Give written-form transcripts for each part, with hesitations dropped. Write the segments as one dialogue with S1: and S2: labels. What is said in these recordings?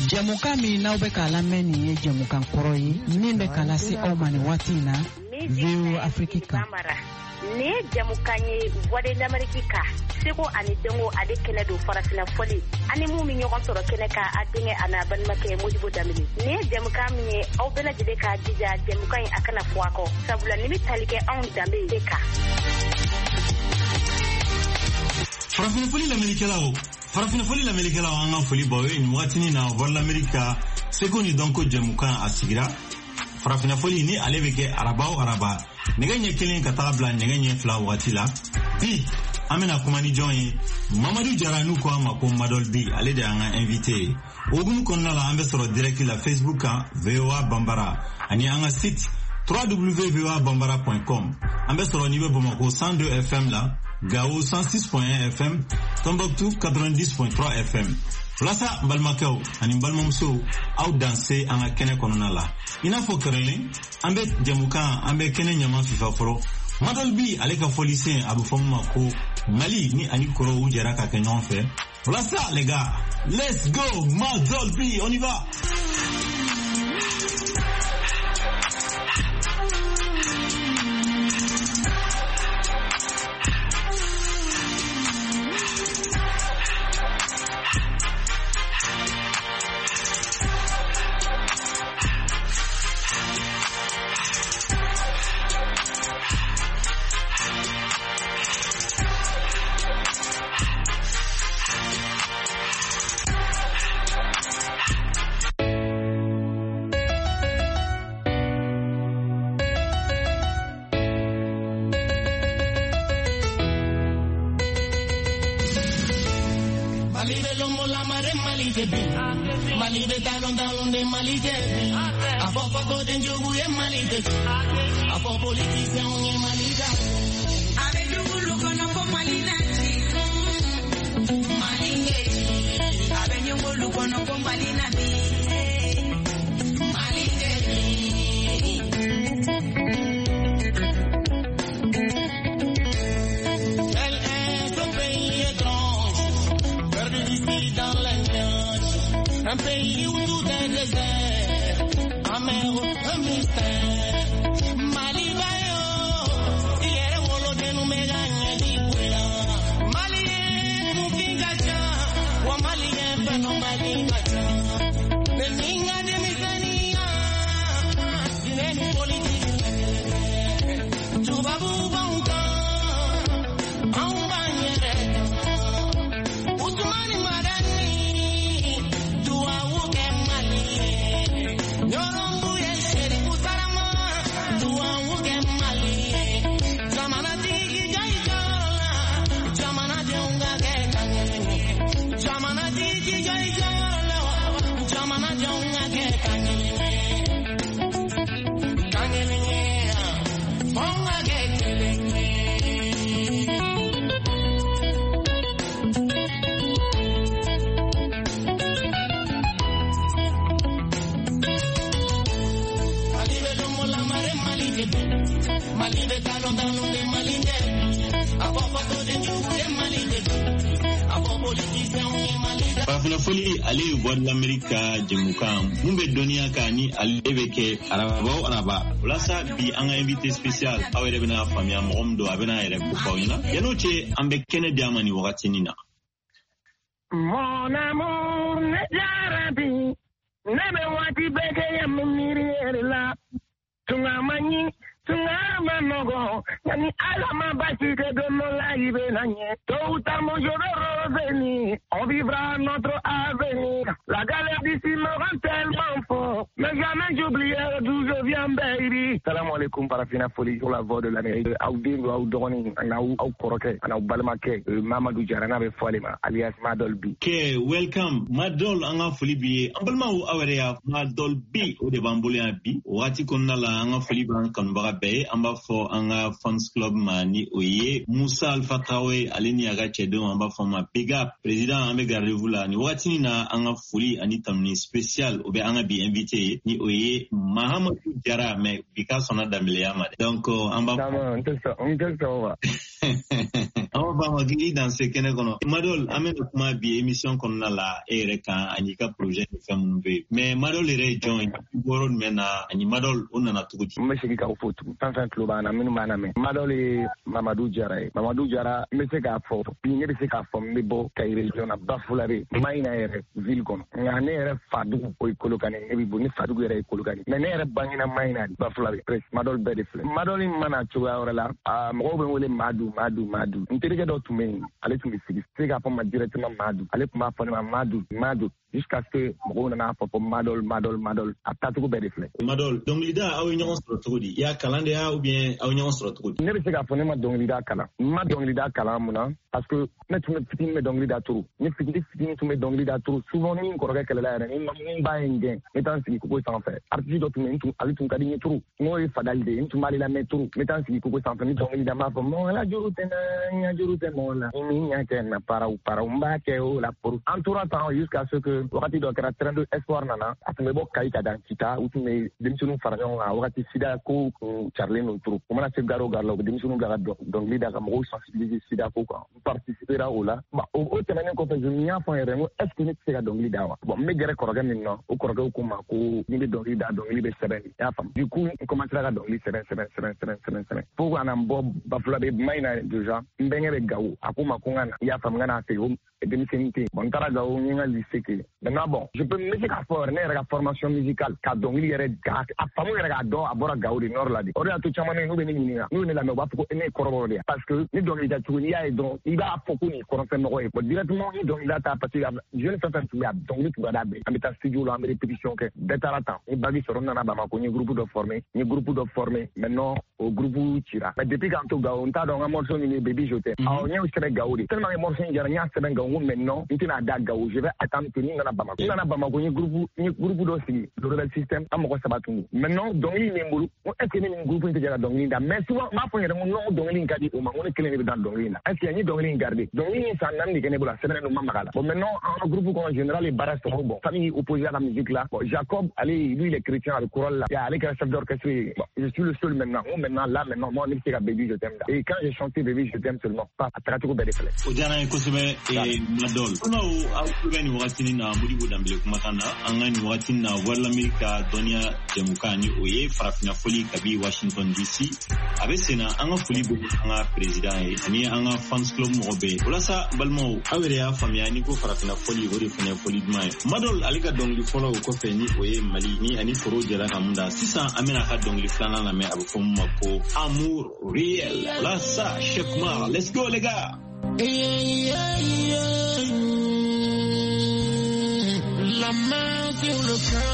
S1: Jamuka mi na ube kala meni jamuka nkoroyi nimbe kala si omani watina View Africa.
S2: Ne jamukanye wade d'Amerika seko ani dengo ade kene do farafina foli ani mu mi ñogon soro kene ka adinge ana ban make modibo damini ne jamuka mi au bena jide ka dija jamukanye akana fuako sabula ni talike on dambe deka
S3: farafina foli l'Amerika la anga foli bawe ni watini na vol l'Amerika seko ni donko jamuka asigira farafina foli ni alebeke araba nega nye kelen ka taga bla nega nye fla wati la bi amena kumani join Mamadou Jaranu ko ama ko Madol bi ale de anga invité ogun konna la ambe soro direct la Facebook VOA Bambara ani anga site www.voabambara.com ambe soro nibe Bamako 102 FM la Gao 106.1 FM Tombouctou 90.3 FM Plasa Balmakao ani Balmomso au danser anga kene konona la ina fo kerelen ambe jamuka ambe kene nyama fifa foro Madol bi ale ka folicien abu fomma ko Mali ni ani koro ujera ka kenyon fe voilà ça les gars let's go Madol bi on y va.
S4: Mali de talon de Mali de Apo pako den jogu e Mali de Apo politicien e Mali da Ave jogu kono ko Mali na Mali nge Ave jogu kono ko Mali na Mali de Elle est un pays étrange perdu d'ici dans la un pays où tout est désert, amer, un mystère. Mali bayo, il wolo de nous me gagne di buena. Mali mukingacha, wa Mali feno Mali gacha. Le ninga de misania, dineni politique. Tubabu bauta, au banyere. Usmani madani.
S3: Farafina foli ale voix de l'Amérique jamuka mumbe donia kani alebeke araba lasa bi anga invité spécial awere bena famia momdo abena ere ko pawina yanoche ambe kene diamani wakati nina
S5: mon amour ne jarabi nebe wati beke ya mimiri la tungamanyi Tungama nogo, yani alama basi que dono la ibe nanye. Toutamo jodoro veni, on vivra notre avenir. La galère d'ici me rend tellement fort, mais jamais j'oublierai d'où je viens, baby. Salam alaikum parafina foli sur la voix de l'Amérique. Aoudingo, aoudoroni, au koroke, au balmake, Mamadou Jarana be folema, alias Madol B.
S3: Okay, welcome. Madol anga foli biye. Ambalma ou awerea Madol B ou de bamboulé bi. Wati konna la anga foli ban kanbaga be amba fo anga fans club mani oye Moussa Alpha Traoré aleni aga chedo amba fo ma big up président ambe garde-vous la ni watini na anga foli ani tamni spécial obe anga bi invité ni oye Mahamadou Jara mais bika sona damiliya ma donc on va on va magili dans ce kene kono Madol amen kuma bi émission kono na la kan anika projet de femme mais Madol ire join boron mena ani Madol unana tuguti
S5: meshiki ka foto tantan klobana minu mana me Madol e Mamadou Diarra me se ka foto pinye se ka fo me bo kay region na Bafulare mayna ere ville kono ngane ere fadu ko kolokane e bi boni fadu ere kolokane mais ere bangina mayna Bafulare pres Madol bedefle Madol mana chuwa orala mo be wole Madu nterike do tume ale tumi sigi sega pa ma directement Madu ale kuma fa Madu jusqu'à ce que mo na fa Madol atatu ko bedefle
S3: Madol donc lida aw ñoo so tugudi ya kalande ya ou bien aw ñoo so tugudi
S5: ne be sega fa ne ma donc lida kala muna parce que ne tume fitin me donc lida turu ne fitin tume donc lida turu souvent ni ko rega kala la ni ba ngen metan sigi ko sans faire artiste do tume tu ali tun kadi ni turu no e fadalde tu mali la metru metan sigi ko sans faire ni donc lida ma fa mo la jurute mola nya ken para umba ke o la pour entourant temps jusqu'à ce que wakati do kera 32 espoir nana atme bo kai ka dan kita utume dimsunu farajon a wakati sida ko Charlie no turu kuma na se garo garlo dimsunu gara donc lida ka mo sensibiliser sida ko participer au la ba o temene ko fe jumia fo rengo est-ce que ni se ga donc lida wa bon me gere koroga minno o koroga ko ma ko ni donc lida seben ya fam du coup on commence à donc lida seben pour ana bo bafula be maina déjà mbengere gawo akuma kungana ya fam ngana te démissionné bon tara gawo nginga lycée ke maintenant bon je peux me faire faire une formation musicale ka donc il y a afamu yere do abora gawo de nord la di ori atu chamane no be ni ni la me ba ko ene kororo dia parce que ni donc il a tout ya et donc il va foko ni koronfe no ko directement ni donc il a ta parce que je ne sais pas si donc il tu gada be amita studio la répétition que betara temps ni bagi soron na ba ma ko ni groupe de formé maintenant au groupe Chira mais depuis quand to gawo nta donc morceau ni baby je t'aime a on y a gawo de tellement morceau ni jaranya seben gawo maintenant ntina da gawo je vais attendre que ni na Bamako ni groupe do si le rebel system amoko sabatu maintenant donc il ni mbulu est-ce que ni groupe ni jara donc ni da mais souvent ma fo yere no donc ni ngadi o ma on kele ni dans donc ni est-ce que ni donc ni garder donc ni ça nam ni kene bula seben no mamaka bon maintenant en groupe en général les barras sont bon famille opposée à la musique là bon Jacob allez lui il est chrétien avec chorale là il y a avec le chef d'orchestre bon je suis le seul maintenant moi ni c'est baby je t'aime et quand j'ai chanté baby je t'aime seulement pas à travers belle fleur
S3: o jana ko sebe e Madol no au kubeni wakati na mudibo dambele kumakana angani wakati na wala Amerika donia demukani oye farafina foli kabi Washington DC abesena anga foli bo anga president ni anga fans club mobe olasa balmo awere ya famia ni ko farafina foli ori fina foli mai Madol aliga dongli folo ko feni oye mali ni ani foro jara kamunda sisa amena ka dongli flana na me abufom mako amour réel là ça Chekma let's go les gars
S4: la main sur le cœur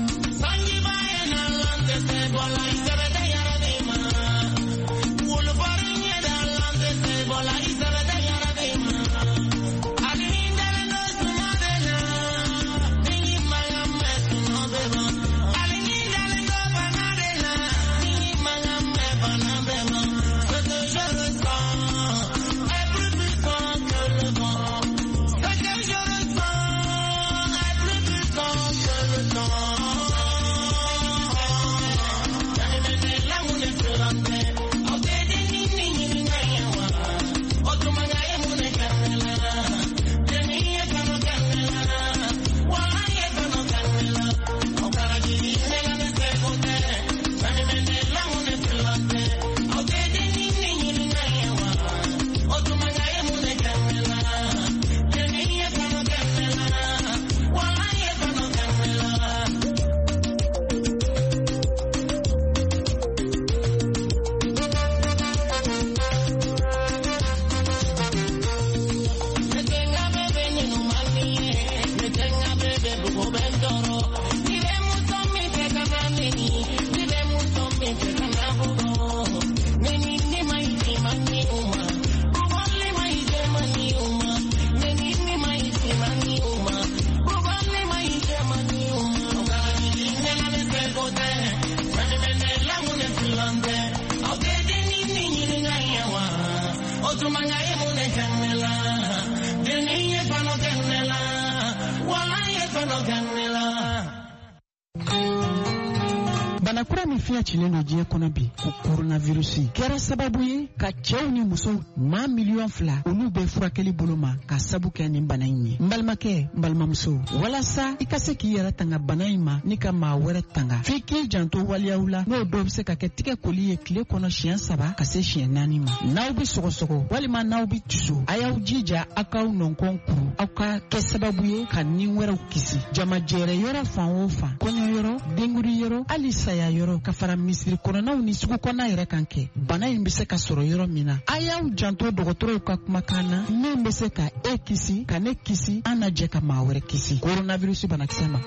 S4: All of
S1: Banakura min fiɲɛ cilen don diɲɛ kɔnɔ bi ko coronavirus kɛra sababu ye ka cɛw ni musow maa miliyɔn 2 olu bɛ furakɛli bolo ma ka sabu kɛ nin bana in ye. N balimakɛ n balimamuso walasa i ka se k'i yɛrɛ tanga bana in ma ni ka maa wɛrɛ tanga f'i k'i janto waliyaw la n'o dɔw bɛ se ka kɛ tigɛ koli ye tile kɔnɔ siɲɛ 3 ka se siɲɛ 4 ma. N'aw bɛ sɔgɔsɔgɔ walima n'aw bɛ tusu a y'aw jija aw k'aw nɔnkɔn kuru aw ka kɛ sababu ye ka nin wɛrɛw kisi. Jamajɛrɛ yɔrɔ fan o fan kɔɲɔ yɔrɔ denguri yɔrɔ hali saya yɔrɔ ka fara misiri kɔnɔnaw ni sugu kɔnɔna yɛrɛ kan kɛ bana in bɛ se ka sɔrɔ yɔrɔ min na a y'aw janto dɔgɔtɔrɔw ka kumakan na min bɛ se ka e kisi ka ne kisi an na jɛ ka maa wɛrɛ kisi coronavirus banakisɛ ma.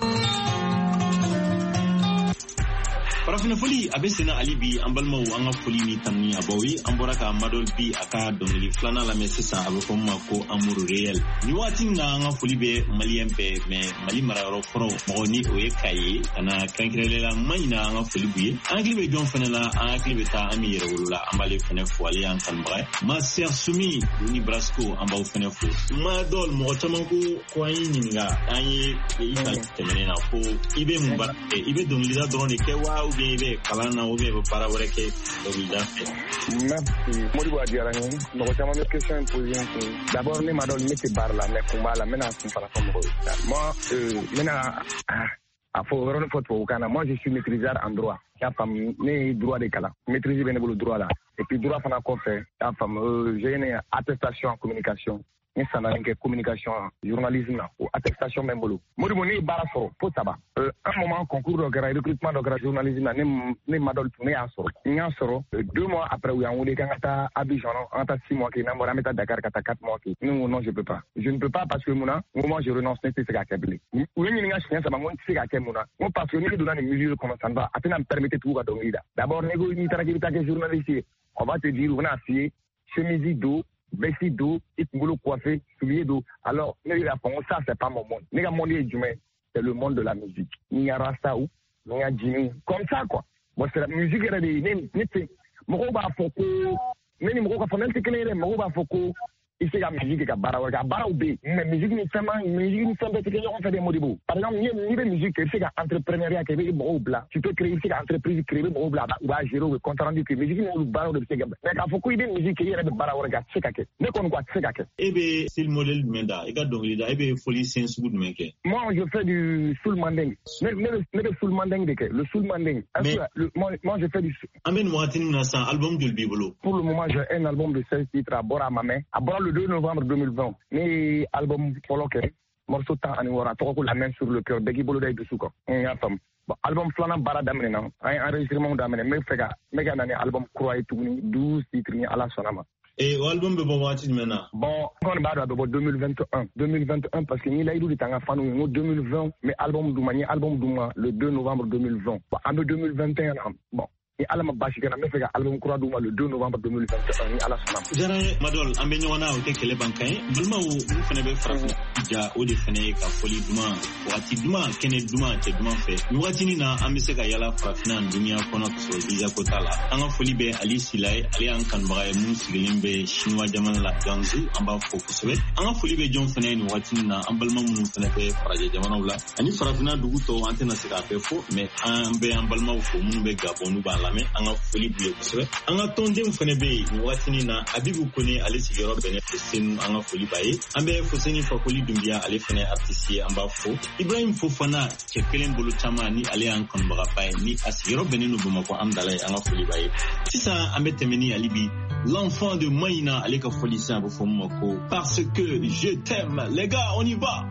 S3: Farafina foli a bɛ senna hali bi an balimaw an ka foli ni tanuni a baw ye an bɔra ka Madol bi a ka dɔnkili filanan lamɛn sisan a bɛ fɔ min ma ko Amour Réel. Nin waati in na an ka foli bɛ Maliyɛn bɛɛ mais Mali marayɔrɔ kɔrɔ mɔgɔ ni o ye Kaye ka na kɛrɛnkɛrɛnnenya la Maɲina an ka foli b'u ye. An hakili bɛ jɔn fana la an hakili bɛ taa an min yɛrɛ wolo la an b'ale fana fo ale y'an kanubaga ye. Ma sœur Sumi ni Brasco an b'aw fana fo. Madol mɔgɔ caman ko an y'i ɲininka an ye i ka tɛmɛnen na ko i bɛ mun baara kɛ i bɛ dɔnkilida dɔrɔn de kɛ wa ou bien i bɛ kalan na ou bien i bɛ baara wɛrɛ kɛ dɔnkilida fɛ.
S5: Merci Modibo a diyara n ye mɔgɔ caman bɛ question in posé n kun d'abord ne ma dɔn ne tɛ baara la mais kun b'a la n bɛna kun fana fɔ mɔgɔw ye. Moi n bɛna a fɔ o yɔrɔnin fɔ tubabukan na moi je suis maîtrisard en droit y'a faamu ne ye droit de kalan maîtrise bɛ ne bolo droit la et puis droit fana kɔfɛ y'a faamu j'ai une attestation en communication. Ni sanani kɛ communication journalisme na o attestation bɛ n bolo Modibo ne ye baara sɔrɔ fo 3 un moment concours dɔ kɛra recrutement dɔ kɛra journalisme na ne ma dɔn ne y'a sɔrɔ n y'a sɔrɔ 2 mois après u y'an wele k'an ka taa Abidjan an ka taa 6 mois kɛ n'an bɔra an bɛ taa Dakar ka taa 4 mois kɛ ne ko non je peux pas parce que mun na n ko moi je renonce ne tɛ se k'a kɛ bilen u ye ɲininka siɲɛ 3 n ko n tɛ se k'a kɛ mun na n ko parce que ne donna nin milieu kɔnɔ ça ne va a tɛna me permettre tugu ka dɔnkili da d'abord ne ko n'i taara k'i bɛ taa kɛ journaliste ye on va te dire u bɛna f'i ye chemise do Bessie do, il faut coiffer, soulier do. Alors, ça, c'est pas mon monde. Les gars, mon monde c'est le monde de la musique. Il y a Rasta ou, il y a Jimmy. Comme ça, quoi. Moi, c'est la musique, elle est des. Mokoba Foko, mais Mokoba Fonel, c'est que les Mokoba Foko, il sait la musique, Baraoubé. Mais musique, ni fait des Modibo. Par exemple, il y a une musique, c'est l'entrepreneuriat qui est Bla. Tu peux créer une entreprise, créer Bla, ou à gérer le compte rendu que musique, ou Barao de Sega. Mais quand Foko, il y a une musique qui est Baraoga, Sekake. Mais qu'on voit Sekake.
S3: Ebe, c'est le modèle Menda. Et quand donc, il a ebe folie, c'est un sous de mec.
S5: Moi, je fais du soul manding. Mais le soul manding, le soul manding. Moi, je fais du.
S3: Amen, moi, tu as un album de Bibolo.
S5: Pour le moment, j'ai un album de 16 titres à Bora Mamé. À Bora le 2 novembre 2020. Mais album Poloke, morceau temps Aniwara, Toko la main sur le cœur, Degi Bolo Day de Souko. Album Flana Bara Damena, un enregistrement d'Amene, mais Fega, Mega Nani, album Croix et Touni, 12 titres à la Sonama.
S3: Et l'album de Bobati maintenant?
S5: Bon, on va d'abord 2021 parce que ni là il est en fan ou 2020 mais album Doumani album Douma le 2 novembre 2020. En 2021 bon. Et Alama Bashikana me fait album Croix Douma le 2 novembre 2021 ni ala Sonama.
S3: Jara Madol ambenyona o tekele bankai balma o fene be frafu ja o de fene ka foli Douma wati Douma kene Douma te Douma fe wati ni na amese ka yala frafina dunia kono so bija kotala anga foli be Ali Silay ali an kan bae mun sigilin be chinois jaman la ganzu amba focus be anga foli be jon fene ni wati na ambalma mun fene be faraje jaman wala ani frafina dugu to antena se ka fe fo mais ambe ambalma fo mun be gabonu ba lame anga foli be kosebe anga tonde fene be ni wati ni na Abibu Kone ale sigiro beneficin anga foli bae ambe foseni fa foli dumbia ale fene artiste amba fo Ibrahim Fofana kekelen bolo chama ni ale an kan baga bae ni asigiro benenu bumako amdalay anga foli bae sisa ambe temeni alibi l'enfant de Maïna ale ka foli sa bo fo mako parce que je t'aime les gars on y va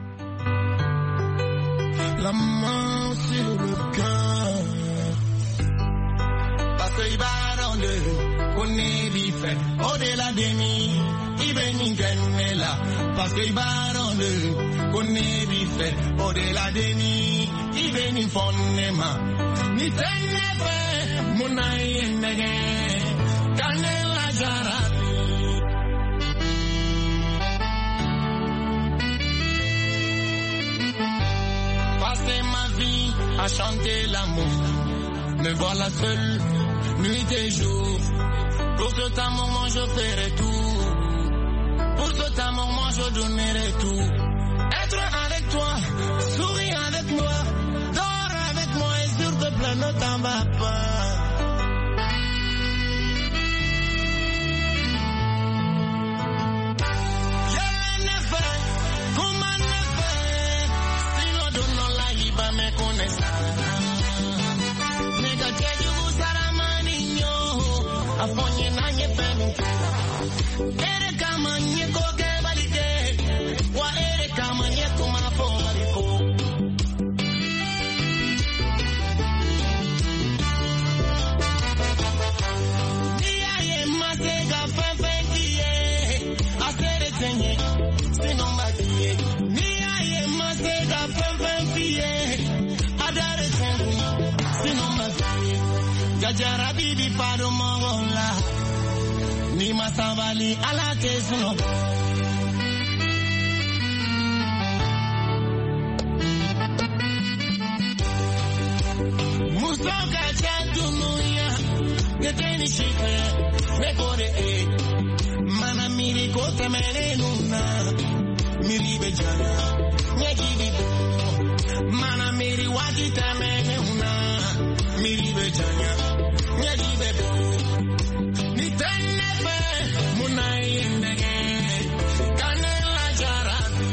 S4: la main sur le cœur parce que Ibaronde connaît l'ifet au-delà de mi Ibeni Genmela parce que Ibaronde connaît l'ifet au-delà de mi Ibeni Fonema ni tenebe Munaye Nege Kanela Jarani passer ma vie à chanter l'amour me voilà seul nuit et jour. Pour cet amour, moi je ferai tout. Pour cet amour, moi je donnerai tout. Être avec toi, sourire ne t'en va pas. Afonye na nye penu ere kama nye koke balite wa ere kama nye kuma po baliko dia ye masega fefekie asere tenye sinomba die dia ye masega fefekie adare tenye sinomba die jajara bibi paro mongola ni masabali ala kesuno musoka chandunuya geteni shikwe mekore mana miri kote menenuna miri bejana nyegidi mana miri wakita menenuna miri bejana nyegidi bebe ni tenepe munai ndege kanela jarabi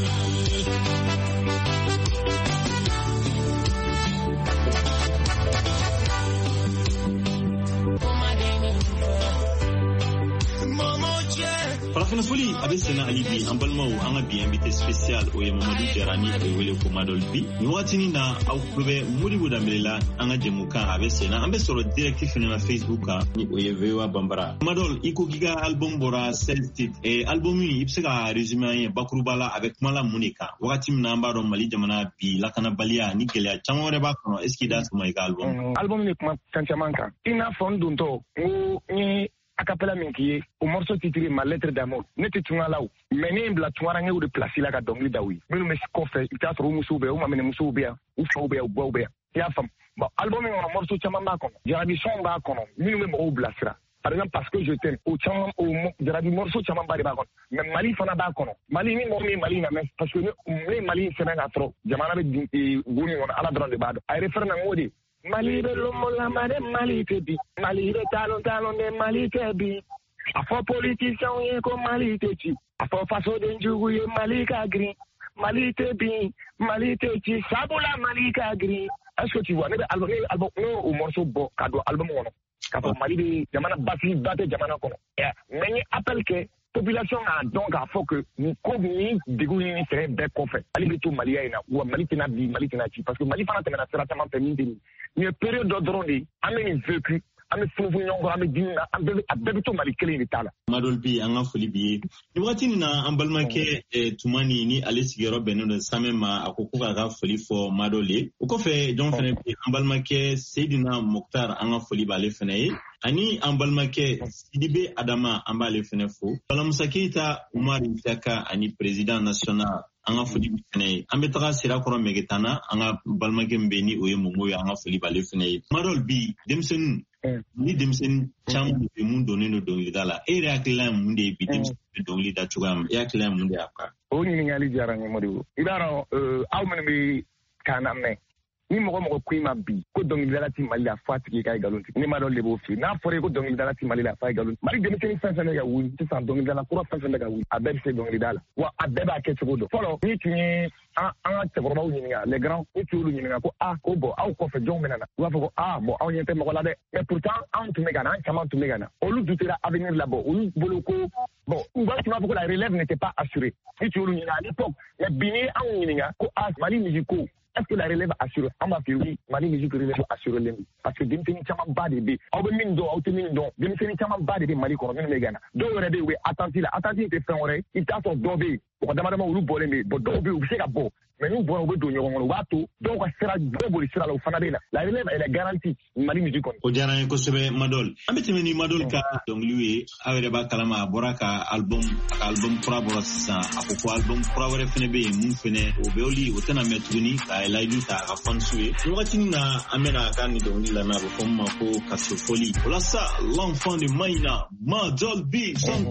S3: farafina foli abe sena alibi an balimaw an ka bi invité spécial o ye Mamadu Jarani a bɛ wele ko Madol bi ni waatini na aw tulo bɛ Modibo Dambele la an ka jɛmukan a bɛ sena an bɛ sɔrɔ direct fɛnɛ na Facebook kan ni o ye VOA Bambara. Madol i ko k'i ka album bɔra 16 titres album in i bɛ se ka résumé an ye bakuruba la a bɛ kuma la mun de kan wagati min na an b'a dɔn Mali jamana bi lakanabaliya ni gɛlɛya caman wɛrɛ b'a kɔnɔ est-ce que i da sɔrɔ i ka album
S5: album ni kuma fɛn caman kan i n'a fɔ n dontɔ n ye acapella min k'i ye o morceau titré Ma lettre d'amour ne tɛ tunga la o mais ne ye n bila tungara n ye o de place la ka dɔnkili da u ye minnu bɛ kɔfɛ i t'a sɔrɔ u musow bɛ yan u maminɛmusow bɛ yan u faw bɛ yan u baw bɛ yan i y'a faamu bon album min kɔnɔ morceau caman b'a kɔnɔ jarabi sɔn b'a kɔnɔ minnu bɛ mɔgɔw bilasira par exemple parce que je t'aime o caman o jarabi morceau caman ba de b'a kɔnɔ mais Mali fana b'a kɔnɔ Mali ni mɔgɔ min ye Mali lamɛn parce que ne ye Mali sɛbɛn k'a sɔrɔ jamana bɛ bon min kɔnɔ Ala dɔrɔn de b'a dɔn a référé na n ko de Mali bɛ lomola de Mali tɛ bi Mali bɛ talon de Mali tɛ bi a fɔ politicien ye ko Mali tɛ ci a fɔ fasoden jugu ye Mali ka girin Mali tɛ bin Mali tɛ ci sabula Mali ka girin est-ce que tu vois ne bɛ album o morceau bɔ ka don album kɔnɔ k'a fɔ Mali bɛ jamana basigi ba tɛ jamana kɔnɔ mais n ye appel kɛ population k'a dɔn k'a fɔ que nin ko nin degun ni fɛn bɛɛ kɔfɛ Mali bɛ to Maliya in na wa Mali tɛna bi Mali tɛna ci parce que Mali fana tɛmɛna sira caman fɛ min tɛ nin ye période dɔ dɔrɔn de an bɛ nin vécu an bɛ funufunu ɲɔgɔn kɔrɔ an bɛ dimi na a bɛɛ bɛ to Mali kelen de t'a la.
S3: Madol bi an ka foli b'i ye ni wagati nin na an balimakɛ Tumani ni ale sigiyɔrɔ bɛnnen don Samɛ ma a ko k'a ka foli fɔ Madol ye o kɔfɛ jɔn fɛnɛ bɛ an balimakɛ Seydina Mokhtar an ka foli b'ale fɛnɛ ye ani an balimakɛ Sidibe Adama an b'ale fɛnɛ fo Balamusa Keita Umar Isaka ani président national an ka foli fɛnɛ ye an bɛ taga Sirakɔrɔ Mɛgɛtana an ka balimakɛ min bɛ ni o ye Momo ye an ka foli b'ale fɛnɛ ye Madol bi denmisɛnnin ni denmisɛnnin caman bɛ mun donnen don dɔnkilida la e yɛrɛ hakilila ye mun de ye bi denmisɛnnin bɛ dɔnkili da cogoya min e hakilila ye mun de y'a kan
S5: o ɲininkali diyara n ye Modibo i b'a dɔn aw minnu bɛ kan lamɛn ni mɔgɔ ko i ma bi ko dɔnkilidala ti Mali la f'a tigi k'a ye nkalon tigɛ ne m'a dɔn de b'o f'i ye n'a fɔra ko dɔnkilidala ti Mali la f'a ye nkalon tigɛ Mali denmisɛnnin fɛn fɛn bɛ ka wuli sisan dɔnkilidala kura fɛn fɛn bɛ ka wuli a bɛɛ bɛ se dɔnkilida la wa a bɛɛ b'a kɛ cogo dɔn fɔlɔ ni tun ye an ka cɛkɔrɔbaw ɲininka les grands ni tun y'olu ɲininka ko ko bon aw kɔfɛ jɔnw bɛna na u b'a fɔ ko bon aw ɲɛ tɛ mɔgɔ la dɛ mais pourtant anw tun bɛ ka na an caman tun bɛ ka na olu dutera avenir la bɔ olu bolo ko bon u b'a tun b'a fɔ ko la relève n'était pas assurée ni tun y'olu ɲininka à l'époque mais bi ni anw ɲininka ko Mali musique ko est-ce que la relève assurée an b'a f'i oui Mali musique relève assurée len parce que denmisɛnnin caman ba de bɛ aw bɛ min dɔn aw tɛ min dɔn denmisɛnnin caman ba de bɛ Mali kɔnɔ minnu bɛ ka na dɔw yɛrɛ bɛ yen u bɛ attente la attente tɛ fɛn wɛrɛ i bɛ t'a sɔrɔ dɔw bɛ yen mɔgɔ damadama olu bɔlen bɛ yen bon dɔw bɛ yen u bɛ se ka bɔ mais n'u bɔra u bɛ don ɲɔgɔn kɔnɔ u b'a to dɔw ka sira dɔw boli sira la u fana bɛ na la relève elle est garantie Mali musique kɔnɔ.
S3: o diyara n ye kosɛbɛ Madol an bɛ tɛmɛ ni Madol ka dɔnkiliw ye aw yɛrɛ b'a kalama a bɔra ka album kura bɔra sisan a ko ko album kura wɛrɛ fɛnɛ bɛ yen mun fɛnɛ o bɛ oli o tɛna mɛn tuguni k'a layidu ta a ka fansiw ye ni wagati min na an bɛna a ka nin dɔnkili lamɛn a bɛ fɔ min ma ko kaso foli o la sa l'enfant de Maïna Madol B son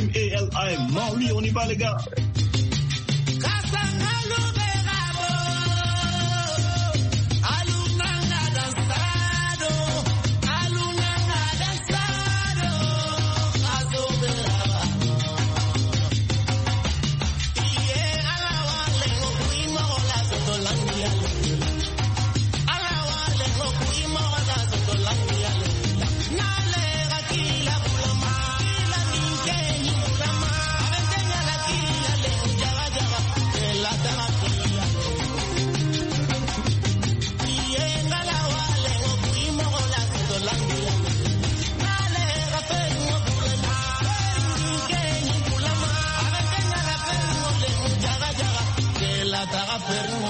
S3: M-A-L-I Mali on y va les gars.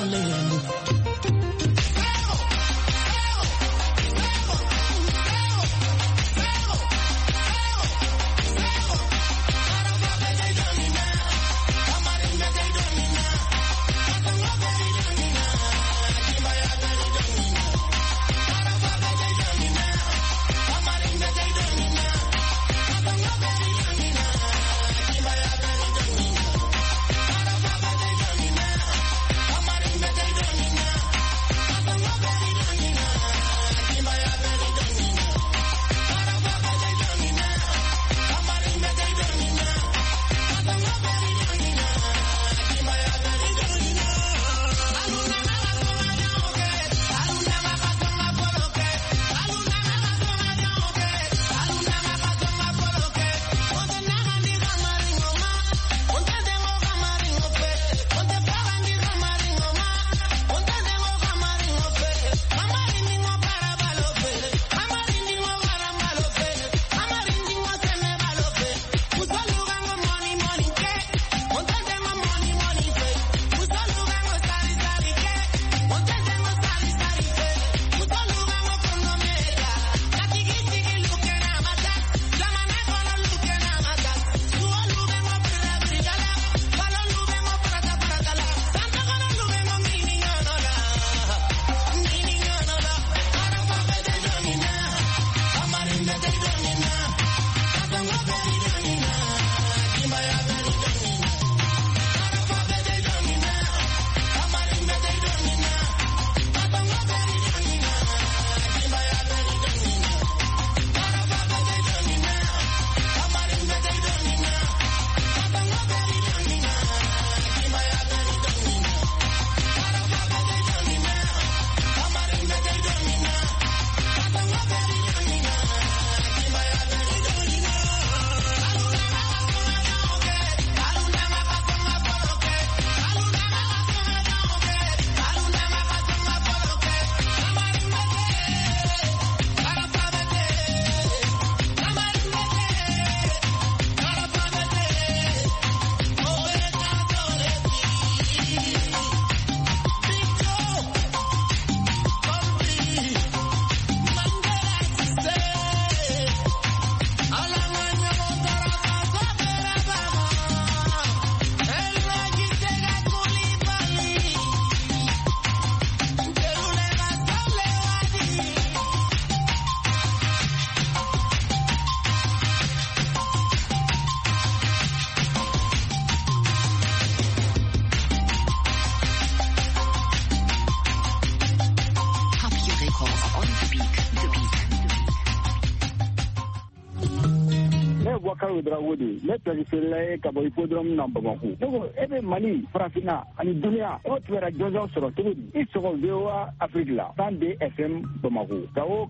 S6: Wakaru Drawudi, let us say Kabodrom number one. Every money, Frafina, and Dunia, what were a Joseph Sorotudi, it's all Dewa Africa, Sunday FM Bamako, Tao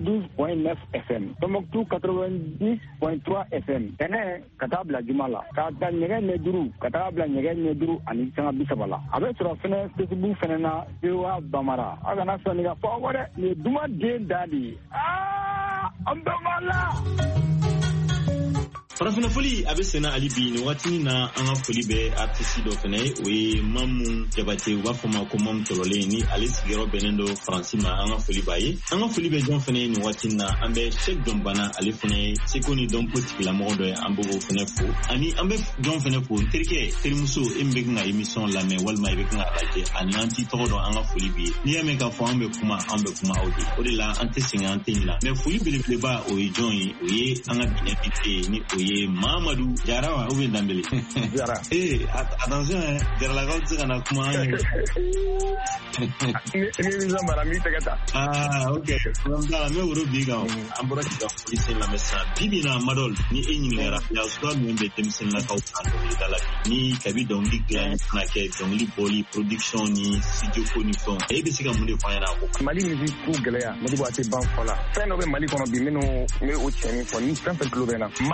S6: 92.9 FM, Tomok 90.3 FM, Tene, Katabla Jumala, Kata Neduru, Katabla Neduru, and Isana Bisabala. Abbas Rafina, Facebook Fenana, Dewa Bamara, Aganasaniga forward, the Duma Jane Daddy. Ambamala!
S3: Farafina foli abe sena ali bi ni watini na anga foli be artiste do fene we mamu jabate wa fama ko mam tolole ni ali sigero benendo francima anga foli be jon fene ni watini na ambe check don bana ali fene sekoni don politique la modo ambo fene fo ani ambe jon fene fo terke terimuso embe nga émission la me walma be nga raje ani anti todo anga foli bi ni ame ka fo ambe kuma audi ode la ante singa ante ni la me foli be ba o jon yi o ye anga binepite ni ye Mamadou Jarawa ou bien Dambélé.
S6: Jara.
S3: Attention, Jara la gauche kana kuma. Ok. Nda me wuro biga. Ambora ki police la messa. Bibina Madol ni enyingera ya squad mwende temsen la ka ukando dala. Ni kabi dongi glan na ke dongi boli production ni studio konifon. Bisika munde kwa yana ko.
S6: Mali music ku gelea. Modi bo ate ban fola. Feno be Mali kono bi meno me o cheni ko ni tan club na. Mali art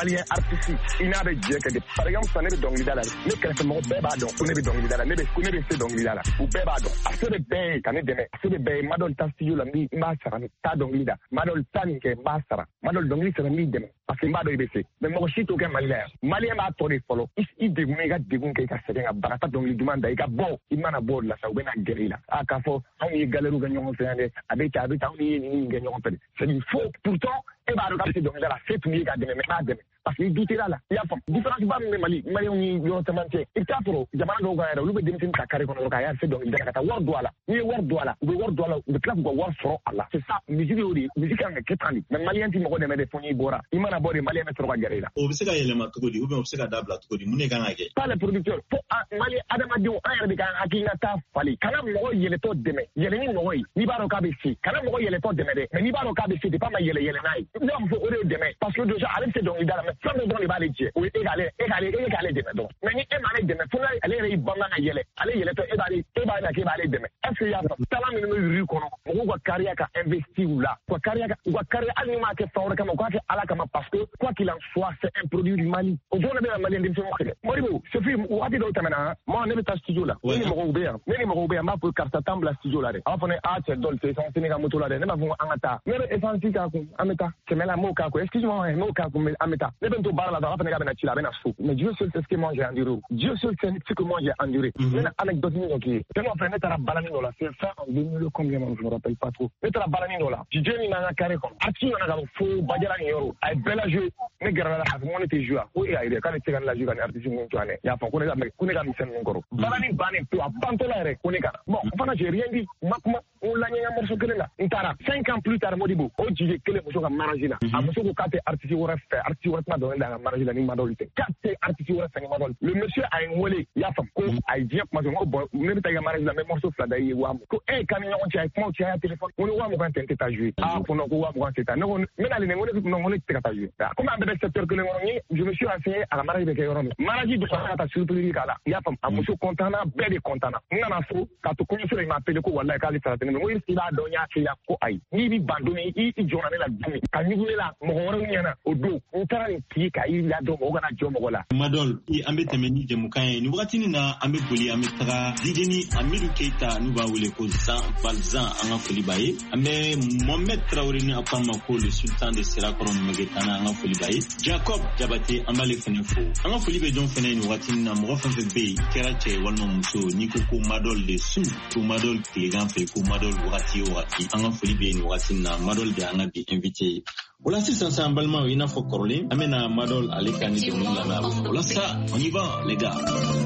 S6: artiste ina be je ke de par exemple sa ne be dongli dala ne kɛrɛfɛ mɔgɔ bɛɛ b'a dɔn ko ne be dongli dala ne be se dongli dala u bɛɛ b'a dɔn a se de bɛɛ ka ne dɛmɛ a se de bɛɛ ma dɔn ta studio la n b'a sara ta dongli da ma dɔn ta nin kɛ n b'a sara ma dɔn dongli sara n b'i dɛmɛ parce que n b'a dɔn i be se mais mɔgɔ si t'o kɛ Mali la yan Malien b'a tɔ de fɔlɔ i degun i ka degun kɛ i ka sɛgɛn ka baara ta dongli duman da i ka bɔ i mana bɔ o la sa u bɛna gɛrɛ i la k'a fɔ anw ye galériw kɛ ɲɔgɔn fɛ yan dɛ a bɛ ta anw ye nin kɛ ɲɔgɔn fɛ c'est du faux pourtant e b'a dɔn k'a bɛ se dongli da la se tun ye ka dɛmɛ mais b'a dɛmɛ parce que i douter la i y'a faamu différence ba min bɛ Maliens ni yɔrɔ caman cɛ i bɛ taa sɔrɔ jamana dɔw kan yɛrɛ olu bɛ denmisɛnnin ta carré kɔnɔ k'a y'a se dongli da ka taa wari don a la n'i ye wari don a la u bɛ wari don a la u bɛ tila k'u ka wari sɔrɔ a la c'est ça musique y'o de ye musique kan ka kɛ tan de mais Malien ti mɔgɔ dɛmɛ de fɔ n'i bɔra i mana bɔ de Malien bɛ sɔrɔ ka gɛrɛ i la.
S3: O bɛ se ka yɛlɛma cogo di ou bien o bɛ se ka dabila cogo di mun de kan ka kɛ. Pas les producteurs fo Malien adamadenw an yɛrɛ de kan hakilinata falen kana mɔgɔ yɛlɛtɔ dɛmɛ yɛlɛ ni mɔgɔ ye n'i b'a dɔn k'a bɛ se kana mɔgɔ yɛlɛtɔ dɛmɛ dɛ mais n'i b'a dɔn k'a bɛ se de pas ma yɛlɛ n'a ye ne b'a fɔ o de ye dɛmɛ parce que déjà ale bɛ se dɔnkili da la mais fɛn dɔ dɔrɔn de b'ale jɛ o ye e k'ale dɛmɛ dɔrɔn mais ni e m'ale dɛmɛ fo ale yɛrɛ y'i banban ka yɛlɛ ale yɛlɛtɔ e b'a na k'e b'ale dɛmɛ est ce que y'a faamu talent minnu bɛ yuri kɔnɔ mɔgɔw ka carrière ka investir u la u ka carrière hali ni m'a kɛ fɛn wɛrɛ kama u k'a kɛ Ala kama parce que quoi qu'il en soit c'est un produit du Mali o dɔrɔn de bɛ na Malien denmisɛnninw kɛlɛ Modibo Sophie waati dɔw tɛmɛna moi ne bɛ taa studio la ne ni mɔgɔw bɛ yan n b'a fɔ karisa t'an bila studio la dɛ a b'a fɔ ne cɛ dɔn c'est essence ne ka moto la dɛ ne b'a fɔ an ka taa ne bɛ essence k'a kun an bɛ taa kɛmɛ la n m'o k'a kun excuse-moi n m'o k'a kun an bɛ taa ne bɛ n to baara la dɔrɔn a b'a fɔ ne k'a bɛna ci la a bɛna so mais Dieu seul sait ce que moi j'ai enduré Dieu seul sait ce que moi j'ai enduré ne na anecdote min dɔ k'i ye tellement fɛ ne taara balani dɔ la c'est fin en 2000 combien je me rappelle pas trop ne taara balani dɔ la DJ min b'an ka carré kɔnɔ artiste nana ka fo Badiara nin yɔrɔ a ye bɛɛ la jouer ne gɛrɛla la a fɔ ko ne tɛ jouer ko ayi dɛ k'ale tɛ se ka ne la jouer ka ni artiste ninnu to yan dɛ i y'a fɔ ko ne ka misɛn ninnu kɔrɔ balani bannen to a bantɔla yɛrɛ ko ne ka na bon fana j'ai rien dit ma kuma n laɲɛna morceau kelen la n taara 5 ans plus tard Modibo o DJ kelen muso ka manage la a muso ko k'a tɛ artiste wɛrɛ fɛ artiste wɛrɛ tɛna dɔnkili da a ka manage la ni Madol tɛ k'a tɛ artiste wɛrɛ fɛ ni Madol le monsieur a ye n wele i y'a faamu ko a ye diɲɛ kuma sɔn ko bon ne bɛ taa i ka manage la mais morceau fila da i ye wa ko e ka ni ɲɔgɔn cɛ a ye kumaw cɛ a y'a téléphone ko ni wa mugan tɛ n tɛ taa jouer ko non ko wa mugan tɛ taa ne ko n bɛna nin ko ne tɛ ka taa jouer comme an bɛɛ bɛ secteur kelen kɔnɔ je me suis renseigné a ka manage bɛ kɛ yɔrɔ min manage bɛ sɔrɔ ka taa surprise k'a la i y'a faamu a muso content na bɛɛ de content na n nana so k'a to kɔɲɔso la i m'a appelé ko walayi k'ale sara tɛ ne ko i b'a dɔn n y'a f'i la ko ayi n'i bɛ ban don min i jɔra ne la don min ka ɲugu ne la mɔgɔ wɛrɛw ɲɛna o don n taara nin tigi ka i ladɔn mɔgɔ kana jɔ mɔgɔ la. Madol an bɛ tɛmɛ ni jɛmukan ye nin wagati nin na an bɛ boli an bɛ taga Dideni Amidu Keita n'u b'a wele ko Valzan an ka foli b'a ye an bɛ Mohamed Traoré ni a ko an ma ko le sultan de Sirakɔrɔ Mɛgɛtana an ka foli b'a ye Jacob Jabate an b'ale fɛnɛ fo an ka foli bɛ jɔn fɛnɛ nin wagati nin na mɔgɔ fɛn fɛn bɛ yen kɛra cɛ walima muso n'i ko Madol de su ko Madol tilegan fɛ ko Madol wagati o wagati an ka foli bɛ yen nin wagati nin na Madol de an ka bi invité ye o la sisan sa an balimaw i n'a fɔ kɔrɔlen an bɛna Madol ale ka ni dɛmɛ lamɛn o la sa on y va les gars.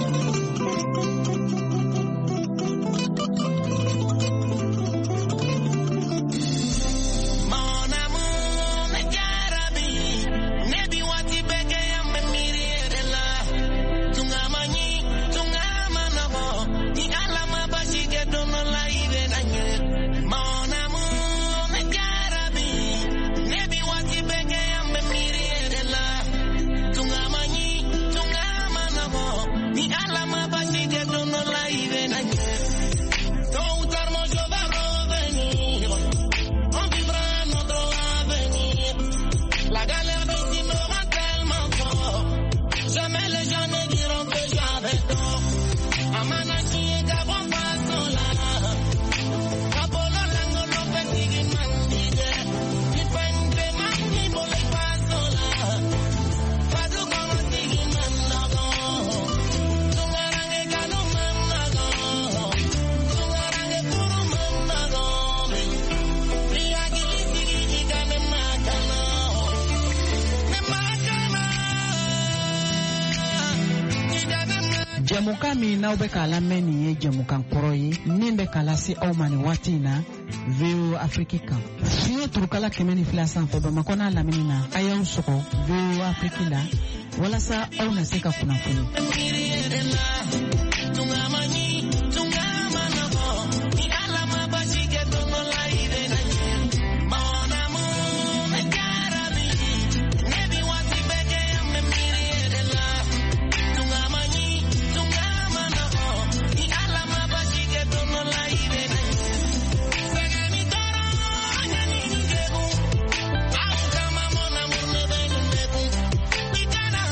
S1: Jɛmukan min n'aw bɛ k'a lamɛn nin ye jɛmukan kɔrɔ ye min bɛ k'a lase aw ma nin waati in na VOA Afrique kan fiɲɛ turukala 102 sanfɛ Bamakɔ n'a lamini na a y'aw sɔgɔ VOA Afrique la walasa aw na se ka kunnafoni.
S4: Gana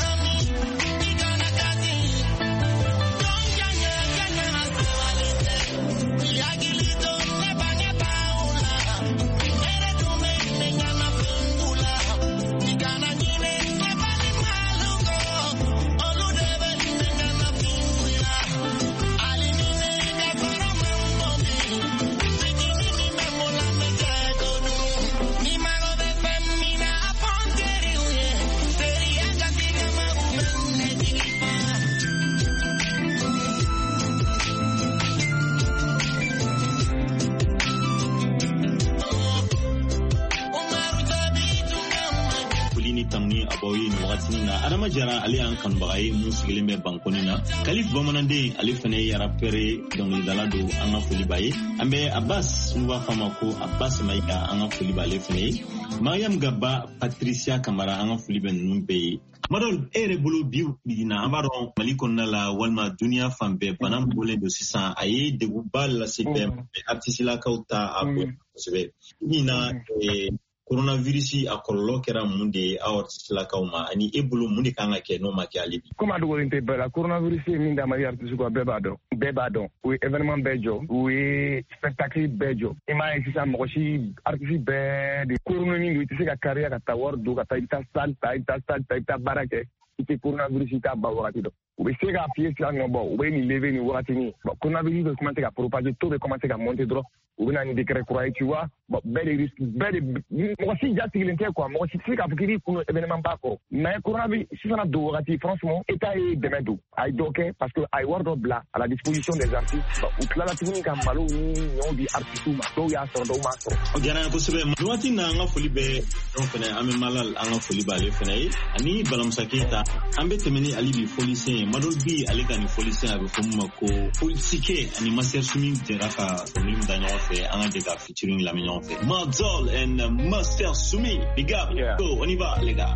S3: Adama Jara ale an kanbaga ye mun sigilen bɛ Bankoni na. Kalif Bamananden ale fana ye rapper dɔnkilidala don an ka foli b'a ye. An bɛ Abbas n'u b'a fɔ a ma ko Abbas Maïga an ka foli b'ale fana ye. Mariam Gaba, Patricia Kamara an ka foli bɛ ninnu bɛɛ ye. Madol ere bolo bi na an b'a dɔn Mali kɔnɔna la walima duniya fan bɛɛ bana min bɔlen don sisan a ye degunba lase bɛɛ artistelakaw ta a bɔ kosɛbɛ. Min na coronavirus a kɔlɔlɔ kɛra mun de ye aw artistelakaw ma ani e bolo mun de kan ka kɛ n'o ma kɛ ale bi.
S6: Comme a dogolen tɛ bɛɛ la coronavirus ye min da Mali artiste ko bɛɛ b'a dɔn u ye événement bɛɛ jɔ u ye spectacle bɛɛ jɔ i m'a ye sisan mɔgɔ si artiste bɛɛ de koronanin don i tɛ se ka kariya ka taa wari don ka taa i bɛ taa salle ta i bɛ taa baara kɛ i tɛ coronavirus i t'a ban wagati dɔn u bɛ se k'a f'i ye sira nɔ bɔ u bɛ nin lever nin wagatinin bon coronavirus bɛ commencer ka propager taux bɛ commencer ka monter dɔrɔn u bɛ na ni décret kura ye tu vois bon bɛɛ de risque bɛɛ de mɔgɔ si ja sigilen tɛ quoi mɔgɔ si tɛ se k'a fɔ k'i b'i kun événement ba kɔrɔ mais coronavirus sisan don wagati franchement état ye dɛmɛ don a ye dɔ kɛ parce que a ye wari dɔ bila à la disposition des artistes u tilala tuguni ka malo ni ɲɔw di artistes ma dɔw y'a sɔrɔ dɔw m'a sɔrɔ.
S3: O diyara n ye kosɛbɛ nin waati in na an ka foli bɛ dɔn fɛnɛ an bɛ Malal an ka foli b'ale fɛnɛ ye ani Balamusa Keyita an bɛ tɛmɛ ni ale bi folisen ye Madol bi ale ka nin folisen a bɛ fɔ min ma ko Politique ani Master Sumi jɛra ka dɔnkili min da ɲɔgɔn fɛ an ka jɛ ka featuring lamɛn ɲɔgɔn fɛ. Madol and Master Sumi big up go on y va les gars.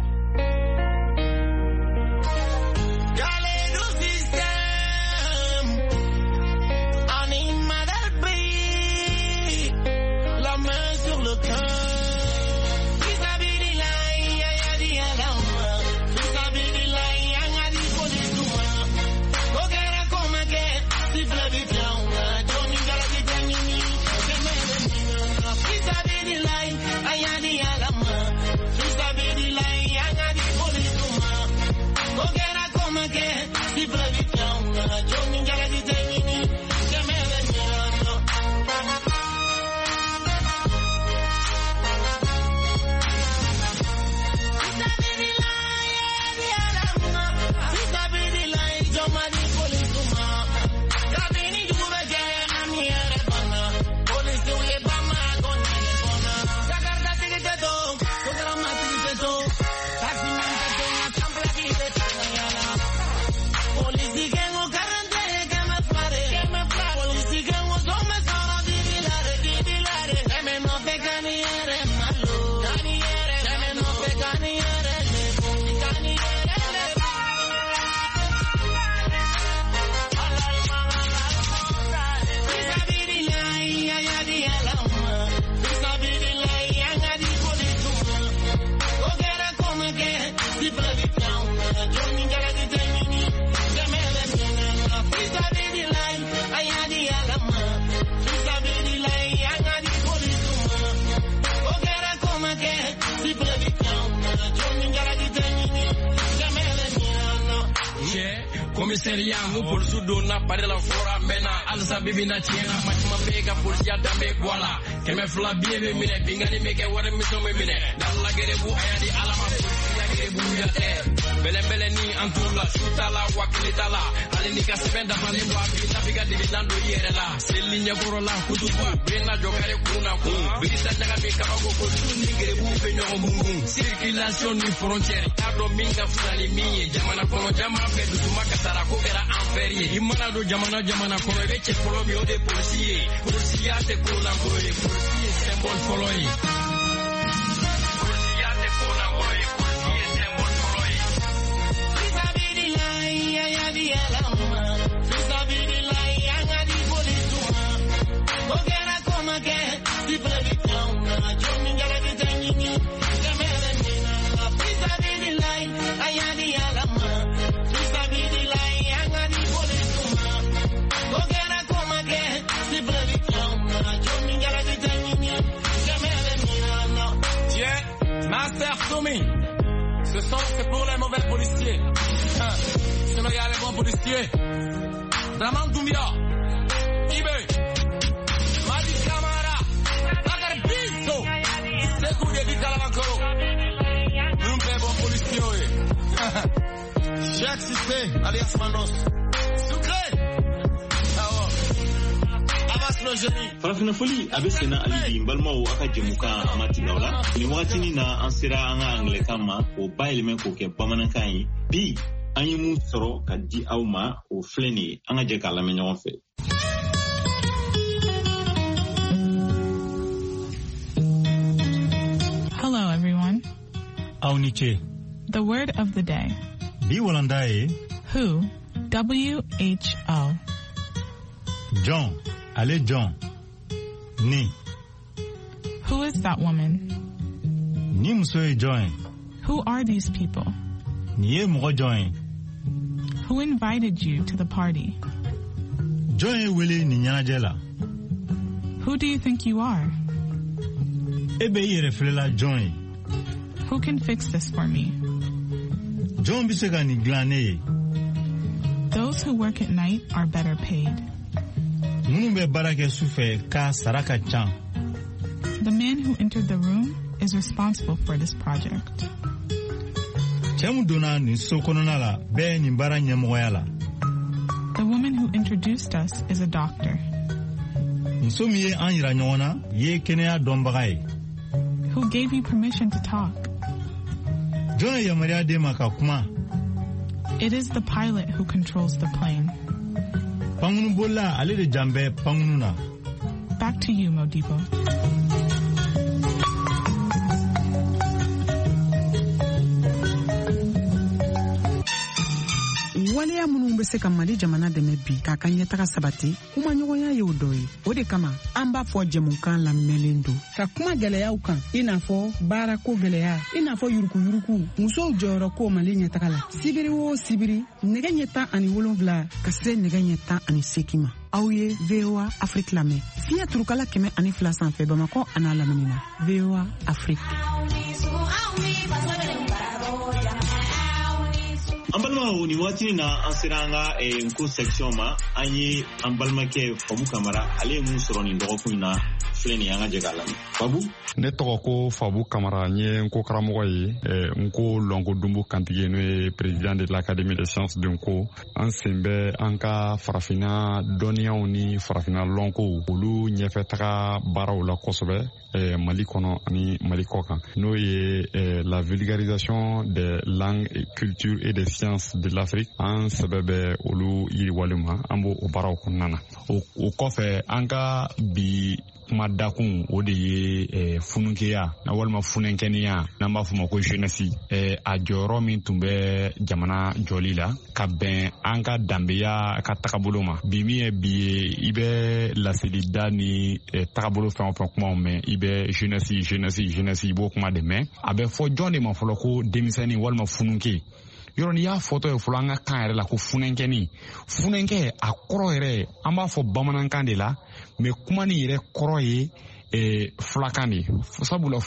S7: Commissariat mu polisi don na pare la fora mena alsa bibi na tiena matima bega polisi ya dambe gwala keme fla biebe mine bingani meke wara miso me mine dalla gerebu ayadi alama polisi ya gerebu ya te bele ni antula sutala wakilitala alini ka spenda pale wa bina biga dividando yerela selinya gorola kutuba bena jokare kuna ku bigita daga be kabago ko tuni gerebu be nyomo bungu circulation ni frontière ado minga fulani miye jamana kono jama be duma kasara ko era enferie imana do jamana kono be che folo bi ode policier te ko la ko e policier symbole folo yi policier te ko la ko e policier symbole folo yi disability ya di alama disability ya ngadi police ko gera koma ke di prevision na jomi ngara di tanyini jamela ni na disability ya di alama disability ya ngadi police ko gera koma ke di prevision na jomi ngara di tanyini jamela ni na tiens Master Sumi ce son c'est pour les mauvais policiers c'est le gars les bons policiers Draman Doumbia Ibe Madi Camara Agar Pinto Sekou de Vitalamakoro nous très bons policiers Jacques Sissé alias Manos Sucré Abbas le
S4: chérie.
S3: Farafina foli abe sena ali balma o aka jemuka amati dawla ni wakati ni na ansira anga angle kama o baile ko ke bamanankan yi bi anyi mu soro ka di awma o fleni anga je kala me nyon fe.
S8: Hello everyone.
S3: Auniche.
S8: The word of the day.
S3: Bi wolandae.
S8: Who? W-H-O.
S3: John. Ale John. Ni.
S8: Who is that woman?
S3: Ni musoe join.
S8: Who are these people?
S3: Ni e mo join.
S8: Who invited you to the party?
S3: Join wele ni nyanajela.
S8: Who do you think you are?
S3: Ebe yere flela join.
S8: Who can fix this for me?
S3: John bisega ni glane.
S8: Those who work at night are better paid.
S3: Munumbe barake sufe ka saraka chan.
S8: The man who entered the room is responsible for this project.
S3: Chemudona ni sokononala be ni bara nyemoyala.
S8: The woman who introduced us is a doctor.
S3: Nsomiye anyira nyona ye kenea dombagai.
S8: Who gave you permission to talk?
S3: John ya Maria de Makakuma.
S8: It is the pilot who controls the plane.
S3: Pangunu bola ale de jambe pangununa.
S8: Back to you, Modibo.
S1: waleya minnu bɛ se ka Mali jamana dɛmɛ bi k'a ka ɲɛtaga sabati kuma ɲɔgɔnya ye o dɔ ye. O de kama an b'a fɔ jɛmukan lamɛnlen don ka kuma gɛlɛyaw kan i n'a fɔ baarako gɛlɛya, i n'a fɔ yuruguyurugu, musow jɔyɔrɔko Mali ɲɛtaga la. Sibiri o sibiri nɛgɛ ɲɛ 17 ka se nɛgɛ ɲɛ 18 ma. Aw ye VOA Afrique lamɛn fiɲɛ turukala 102 sanfɛ Bamakɔ a n'a lamini na. VOA Afrique.
S3: Ambalma ni wati na ansiranga nko section ma anyi ambalmake Fabu Kamara ale mu soro ni ndokun na fleni yanga jegala Fabu
S9: ne tɔgɔ ko Fabu Kamara nye nko karamɔgɔ ye nko Longo Dumbu Kantige no président de l'Académie des sciences de Nko an senbɛ an ka farafina dɔnniyaw ni farafina lɔnko olu ɲɛfɛ taga baaraw la kosɛbɛ Mali kɔnɔ ani Mali kɔkan n'o ye la vulgarisation des langues et cultures et des sciences de l'Afrique an sɛbɛ bɛ olu yiriwali ma an b'o o baaraw kɔnɔna na o kɔfɛ an ka bi kuma dakun o de ye funukeya na walima funenkɛniya n'an b'a fɔ ma ko jeunesse a jɔyɔrɔ min tun bɛ jamana jɔli la ka bɛn an ka danbeya ka tagabolo ma bi min ye bi ye i bɛ laselida ni tagabolo fɛn o fɛn kumaw mɛn i bɛ jeunesse i b'o kuma de mɛn a bɛ fɔ jɔn de ma fɔlɔ ko denmisɛnnin walima funuke yɔrɔ ni y'a fɔtɔ ye fɔlɔ an ka kan yɛrɛ la ko funenkɛni funenkɛ a kɔrɔ yɛrɛ an b'a fɔ bamanankan de la mais kuma ni yɛrɛ kɔrɔ ye fulakan de sabula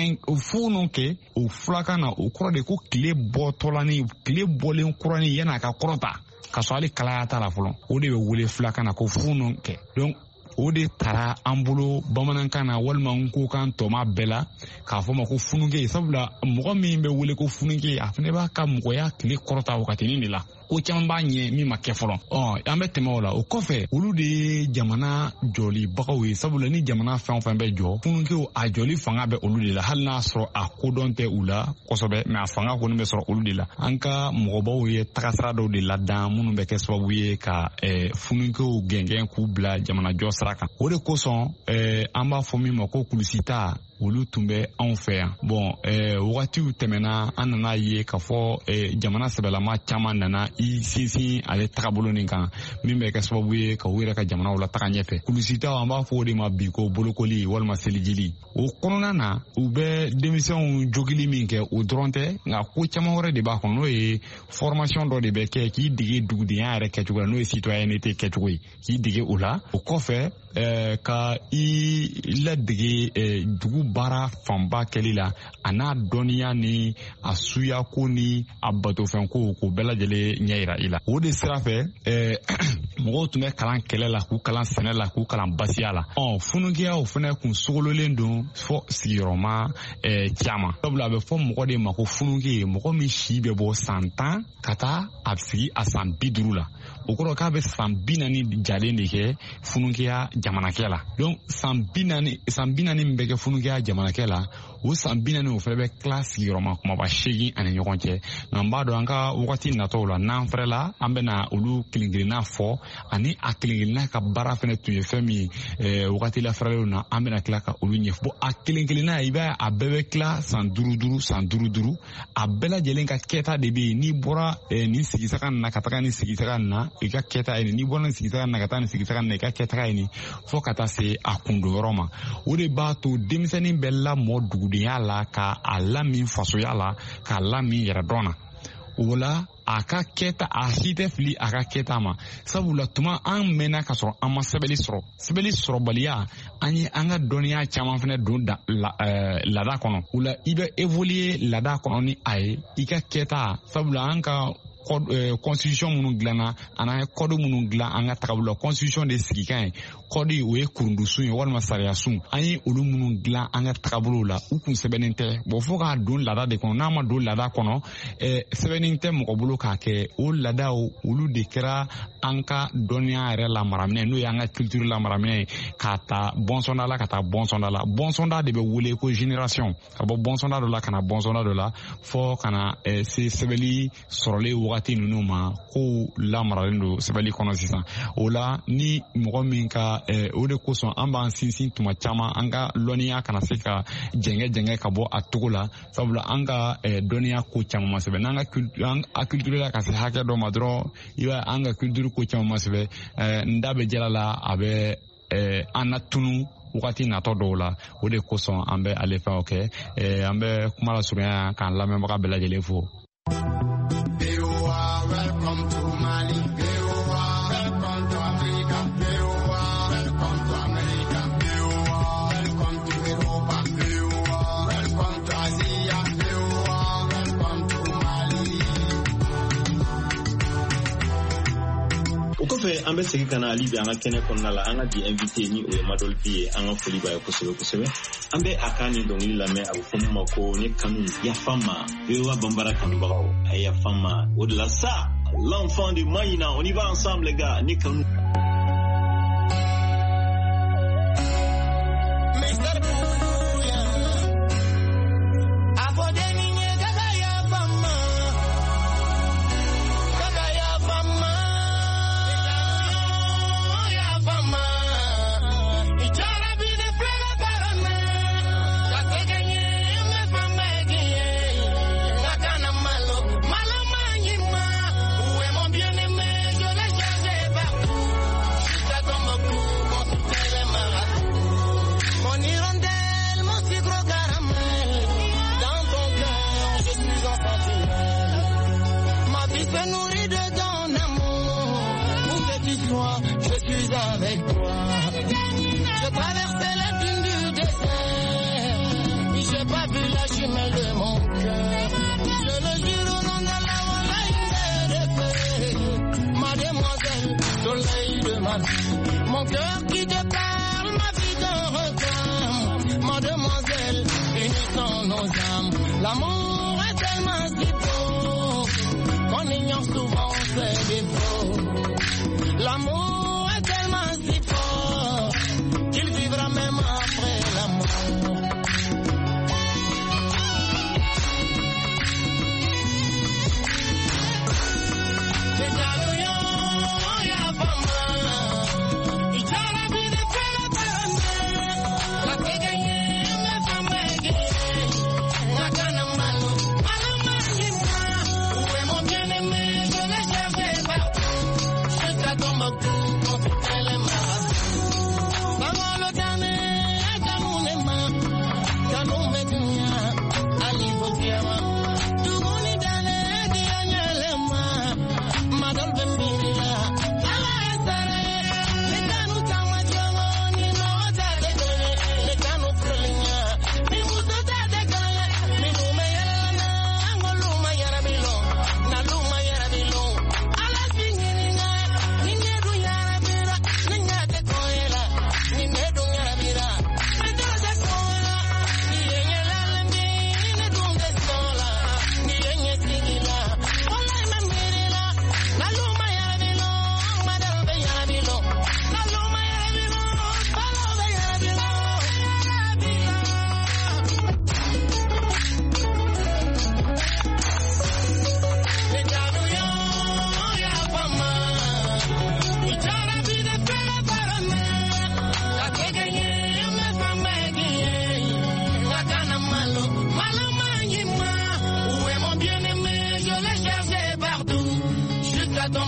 S9: funu kɛ o fulakan na o kɔrɔ de ko tile bɔtɔla ni tile bɔlen kɔrɔ ni yan'a ka kɔrɔta ka sɔrɔ hali kalaya t'a la fɔlɔ o de bɛ wele fulakan na ko funu kɛ donc o de taara an bolo bamanankan na walima nkokan tɔma bɛɛ la k'a fɔ ma ko funuke sabula mɔgɔ min bɛ wele ko funuke a fana b'a ka mɔgɔya tile kɔrɔta wagatinin de la ko caman b'a ɲɛ min ma kɛ fɔlɔ an bɛ tɛmɛ o la o kɔfɛ olu de ye jamana jɔlibagaw ye sabula ni jamana fɛn o fɛn bɛ jɔ funukew a jɔli fanga bɛ olu de la hali n'a sɔrɔ a kodɔn tɛ u la kosɛbɛ mais a fanga kɔni bɛ sɔrɔ olu de la an ka mɔgɔbaw ye tagasira dɔw de ladan minnu bɛ kɛ sababu ye ka funukew gɛngɛn k'u bila jamana jɔ sira kan o de kosɔn an b'a fɔ min ma ko kulusita olu tun bɛ anw fɛ yan bon wagatiw tɛmɛna an nana ye k'a fɔ jamana sɛbɛlama caman nana i sinsin ale tagabolo nin kan min bɛ kɛ sababu ye ka u yɛrɛ ka jamanaw la taga ɲɛfɛ kulusitaw an b'a fɔ o de ma bi ko bolokoli walima selijili o kɔnɔna na u bɛ denmisɛnw jogili min kɛ o dɔrɔn tɛ nka ko caman wɛrɛ de b'a kɔnɔ n'o ye formation dɔ de bɛ kɛ k'i dege dugudenya yɛrɛ kɛcogo la n'o ye citoyenneté kɛcogo ye k'i dege o la o kɔfɛ ka i ladege dugu baara fanba kɛli la a n'a dɔnniya ni a suyako ni a batofɛnko k'o bɛɛ lajɛlen ɲɛ yira i la. O de sira fɛ mɔgɔw tun bɛ kalan kɛlɛ la k'u kalan sɛnɛ la k'u kalan basiya la. Funukiyaw fana kun sogololen don fɔ sigiyɔrɔma caman. Sabula a bɛ fɔ mɔgɔ de ma ko funuki, mɔgɔ min si bɛ bɔ san 10 ka taa a sigi a san 50 la. O kɔrɔ k'a bɛ san 40 jalen de kɛ funukiya jamanakɛ la. Donc san 40 min bɛ kɛ funukiya jamanakɛ la, o san 40 o fana bɛ tila sigiyɔrɔma kumaba 8 ani ɲɔgɔn cɛ. Nka n b'a dɔn an ka wagati natɔw la n'an fɛrɛla an bɛna olu kelen-kelenna fɔ, ani a kelen-kelenna ka baara fana tun ye fɛn min ye wagati la fɛrɛlenw na an bɛna tila ka olu ɲɛfɔ. Bon a kelen-kelenna i b'a ye a bɛɛ bɛ tila san 5 a bɛɛ lajɛlen ka kɛta de bɛ yen. N'i bɔra nin sigisaga nin na ka taga nin sigisaga nin na i ka kɛta ye nin, n'i bɔra nin sigisaga nin na ka taa nin sigisaga nin na i ka kɛta ye nin, fɔ ka taa se a kundonyɔrɔ ma. O de b'a to denmisɛnnin bɛ lamɔ dugudenya la ka a lamin fasoya la k'a lamin yɛrɛdɔn na. O la a ka kɛta a si tɛ fili a ka kɛta ma. Sabula tuma an mɛnna ka sɔrɔ an ma sɛbɛnni sɔrɔ. Sɛbɛnni sɔrɔbaliya an ye an ka dɔnniya caman fana don laada kɔnɔ. O la i bɛ évoluer laada kɔnɔ ni a ye i ka kɛta. Sabula an ka constitution minnu dilanna an ye code minnu dilan an ka taabolo la. Constitution de sigi kan ye code o ye kurundusun ye walima sariyasun. An ye olu minnu dilan an ka taabolo la u kun sɛbɛnnen tɛ. Bon fo k'a don laada de kɔnɔ. N'a ma don laada kɔnɔ sɛbɛnnen tɛ mɔgɔ bolo k'a kɛ. O laadaw olu de kɛra an ka dɔnniya yɛrɛ lamaraminɛ n'o ye an ka culture lamaraminɛ ye k'a ta bɔnsɔnda la ka taa bɔnsɔnda la. Bɔnsɔnda de bɛ wele ko génération. Ka bɔ bɔnsɔnda dɔ la ka na bɔnsɔnda dɔ la fɔ ka na se sɛbɛnni sɔrɔlen wagati ninnu ma ko lamaralen don sɛbɛnni kɔnɔ sisan. O la ni mɔgɔ min ka o de kosɔn an b'an sinsin tuma caman an ka dɔnniya kana se ka jɛngɛ ka bɔ a togo la. Sabula an ka dɔnniya ko caman ma sɛbɛn. N'an ka culture la ka se hakɛ dɔ ma dɔrɔn i b'a an ka culture ko caman ma sɛbɛn. N da bɛ jala la a bɛ an na tunu wagati natɔ dɔw la. O de kosɔn an bɛ ale fɛnw kɛ. An bɛ kuma la surunya k'an lamɛnbaga bɛɛ lajɛlen fo.
S4: Welcome to Mali. Welcome to Africa. Welcome to America. Welcome to Europa. Welcome to Asia. Welcome to Mali.
S3: O kɔfɛ an bɛ segin ka na hali bi an ka kɛnɛ kɔnɔna la an ka di invité ni o ye Madol Bi ye an ka foli b'a ye kosɛbɛ. An bɛ a kan ni dɔnkili lamɛn a bɛ fɔ min ma ko ni kanu yafa n ma VOA Bambara kanubagaw a ye yafa n ma. O de la sa l'enfant de Maïna, on y va ensemble les gars, ni kanu.
S4: Mon cœur qui te parle, ma vie t'en réclame. Mademoiselle, unissons nos âmes. L'amour est tellement si beau qu'on ignore souvent ses défauts. L'amour est tellement si fort qu'il vivra même après la mort.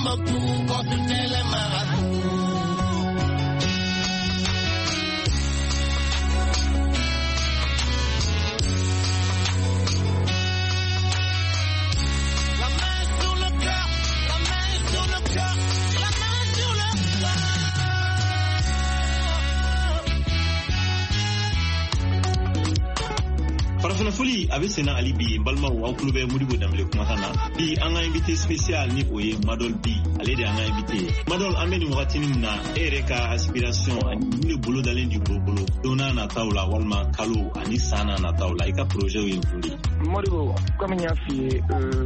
S4: Tombouctou contre tous les marabouts. La main sur le cœur, la main sur le cœur, la main sur le cœur.
S3: Farafina foli a bɛ senna hali bi n balimaw aw tulo bɛ Modibo Dembele kumakan na bi an ka invité spécial ni o ye Madol Bi ale de an ka invité Madol an bɛ nin wagatinin min na e yɛrɛ ka aspiration ani min bɛ bolo dalen di bolo don n'a nataw la walima kalo ani san n'a nataw la i ka projet ye mun de
S6: Modibo, comme il y a fait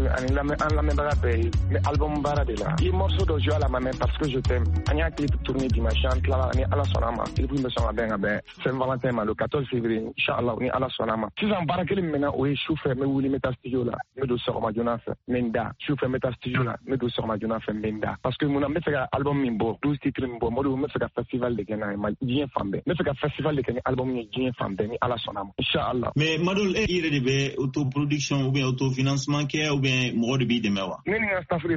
S6: en la même barabe, l'album Barade là, il morceau de jeu à la main parce que je t'aime. On y a un clip tourné dimanche, là, on est à la Sonama. Il faut me sonner bien, Saint-Valentin, le 14 février, Inch'Allah, on est à la Sonama. Si j'en barre que maintenant, oui, je fais, mais où les méta studio là, mais de sur ma journée, Menda. Je fais méta studio là, mais de sur ma journée, Menda. Parce que mon ami fait un album Mimbo, 12 titres Mimbo, moi, je fais un festival de Ghana, bien fambé. Je fais un festival de Ghana, album bien fambé, à la Sonama. Inch'Allah.
S3: Mais Madol, il y a des autoproduction ou bien autofinancement qui est ou bien mort de bi de mewa.
S6: Neni nga staff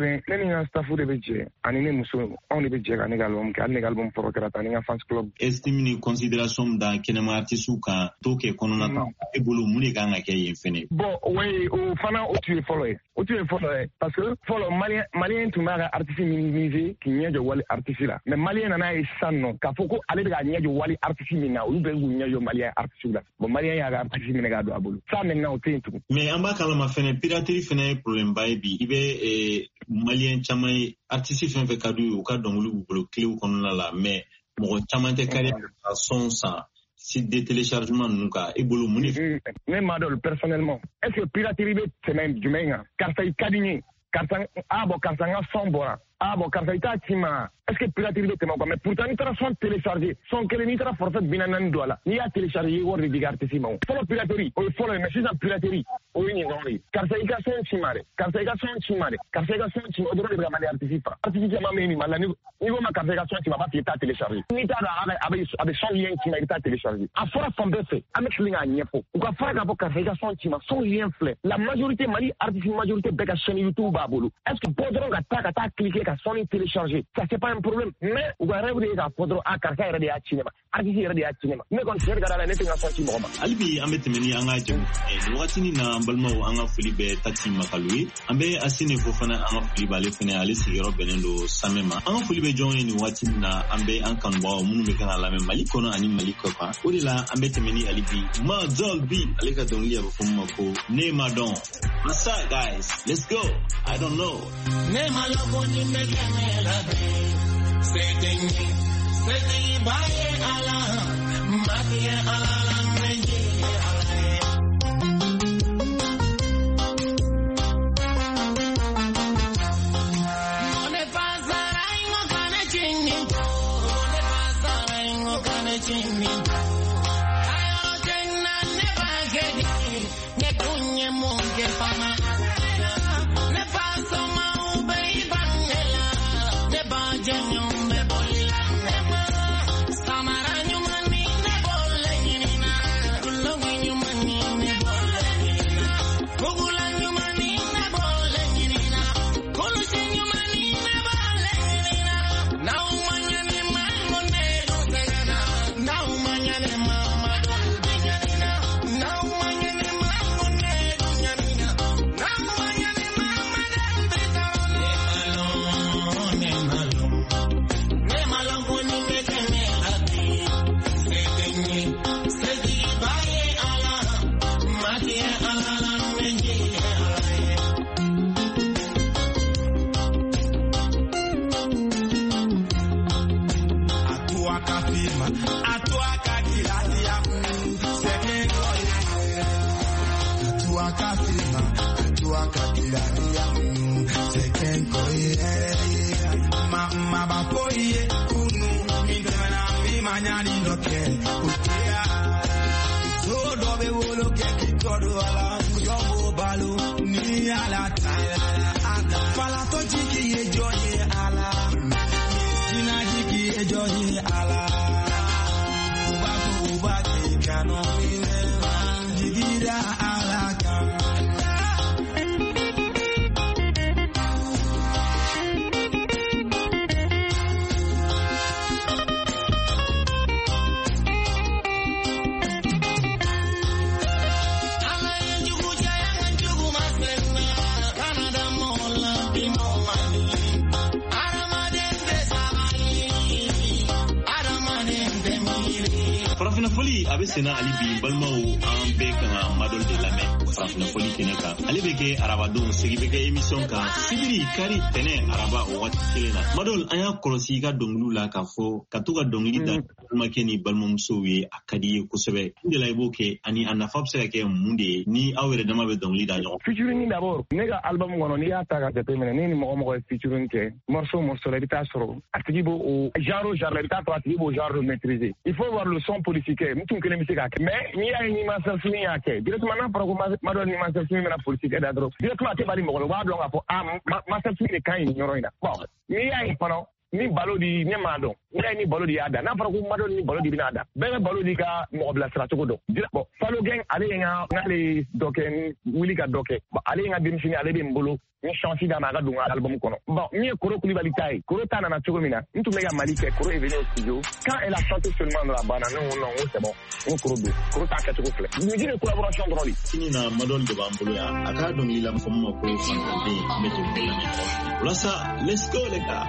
S6: de budget. Ani ne muso on de budget ani galbum ka ani galbum programme ani nga fans club.
S3: Estime ni considération da kenema artiste ka to ke konona ta e bolo muni ka nga ke yefene.
S6: Bon, oui, o fana o tu follow. O tu follow parce que follow malien tu mara artiste minimisé qui nya jo wali artiste là. Mais malien na e sanno ka foko ale de nya jo wali artiste mina o be nya jo malien artiste là. Bon malien ya artiste mina ga do abulu. Ça maintenant o tentu.
S3: Mais amba kala ma fene piraterie fene problème ba bi ibe malien chamay artiste fene fe kadu o ka dongulu bolo clé ko la mais mo chamay te kare son sa site de téléchargement nuka e bolo muni.
S6: Mais Madol personnellement est-ce que piraterie c'est même du menga car ça kadini car ça car ça son bora car ça ita tima est-ce que piraterie de tema mais pourtant ni tra son télécharger son que ni tra forfait binanan dola ni a télécharger ou regarder sima follow piraterie o follow mais c'est piraterie o ni ngori car ça ika son chimare car ça ika son chimare car ça ika son chimare odoro de mali artifice ma meni mala ni go ma car ça ika son chimare pas ta télécharger ni ta avec son lien qui m'a été télécharger a fora fond de fait avec linga nyefo ou ka fara ka car ça ika son chimare son lien flé la majorité mali artifice majorité beka chaîne YouTube babolo est-ce que podron ka ta cliquer ka son télécharger ça c'est pas un problème mais ou ga rêve de ka podron a car ça ira de ya cinéma artifice ira de ya cinéma mais quand c'est regarder la net nga son chimare
S3: albi ametemeni anga jem e watini na balmaw anga fuli be tati makalui ambe asine fofana anga fuli bale fene ale sigero benendo samema anga fuli be jonne ni watini na ambe ankan bawo munu be kana la mali kono ani mali ko pa odila ambe temeni alibi Madol Bi aleka dongli aba fumma ko ne madon massa guys let's go I don't know
S4: ne malo ni me la c'est baye ala matie ala menji
S3: farafina foli a bɛ senna hali bi balimaw an bɛɛ kan ka madɔl de lamɛn farafina foli kɛnɛ kan ale bɛ kɛ arabadenw sigi bɛ kɛ émission kan sibiri kari tɛnɛ araba o waati kelen na madɔl an y'a kɔlɔsi i ka dɔnkiliw la k'a fɔ ka to ka dɔnkili da balimakɛ ni balimamusow ye a ka di ye kosɛbɛ n de la i b'o kɛ ani a nafa bɛ se ka kɛ mun de ye ni aw yɛrɛ dama bɛ dɔnkili da ɲɔgɔn. featuring d'abord ne ka album kɔnɔ n'i y'a ta ka jateminɛ ni mɔgɔ ye featuring kɛ morceau la i bɛ taa sɔrɔ a tigi b'o genre la i bɛ taa sɔrɔ a tigi b'o genre maîtriser. Il faut voir le son politique n tun kelen bɛ se k'a kɛ mais n'i y'a ye ni Master Simi y'a kɛ directement n'a fɔra ko Madɔl ni Master Simi bɛna politique da dɔrɔn directement a tɛ bali mɔgɔ la u b'a dɔn k'a fɔ Master Simi de kan ɲi nin yɔrɔ in na. bon n'i y'a ye fana ni balo di ne m'a dɔn n'i y'a ye ni balo di y'a da n'a fɔra ko Madɔl ni balo di bɛna da bɛɛ bɛ balo di ka mɔgɔ bilasira cogo dɔn. bon Falo Gang ale ye n'ale dɔ kɛ wuli ka dɔ kɛ ale ye n ka denmisɛnnin ale bɛ n bolo ni chance d'a ma a ka don n ka album kɔnɔ. bon min ye Koro Kulibali ta ye Koro ta nana cogo min na n tun bɛ ka Mali kɛ Koro est venu au studio quand elle a chanté seulement dans la bande ne ko non c'est bon n ko Koro don Koro t'a kɛcogo filɛ musique de collaboration dɔrɔn de. sini na Madɔl de b'an bolo yan a k'a dɔnkili la fɔ min ma ko Fantanden n bɛ dɔnkili la ɲɔgɔn walasa let's go les gars.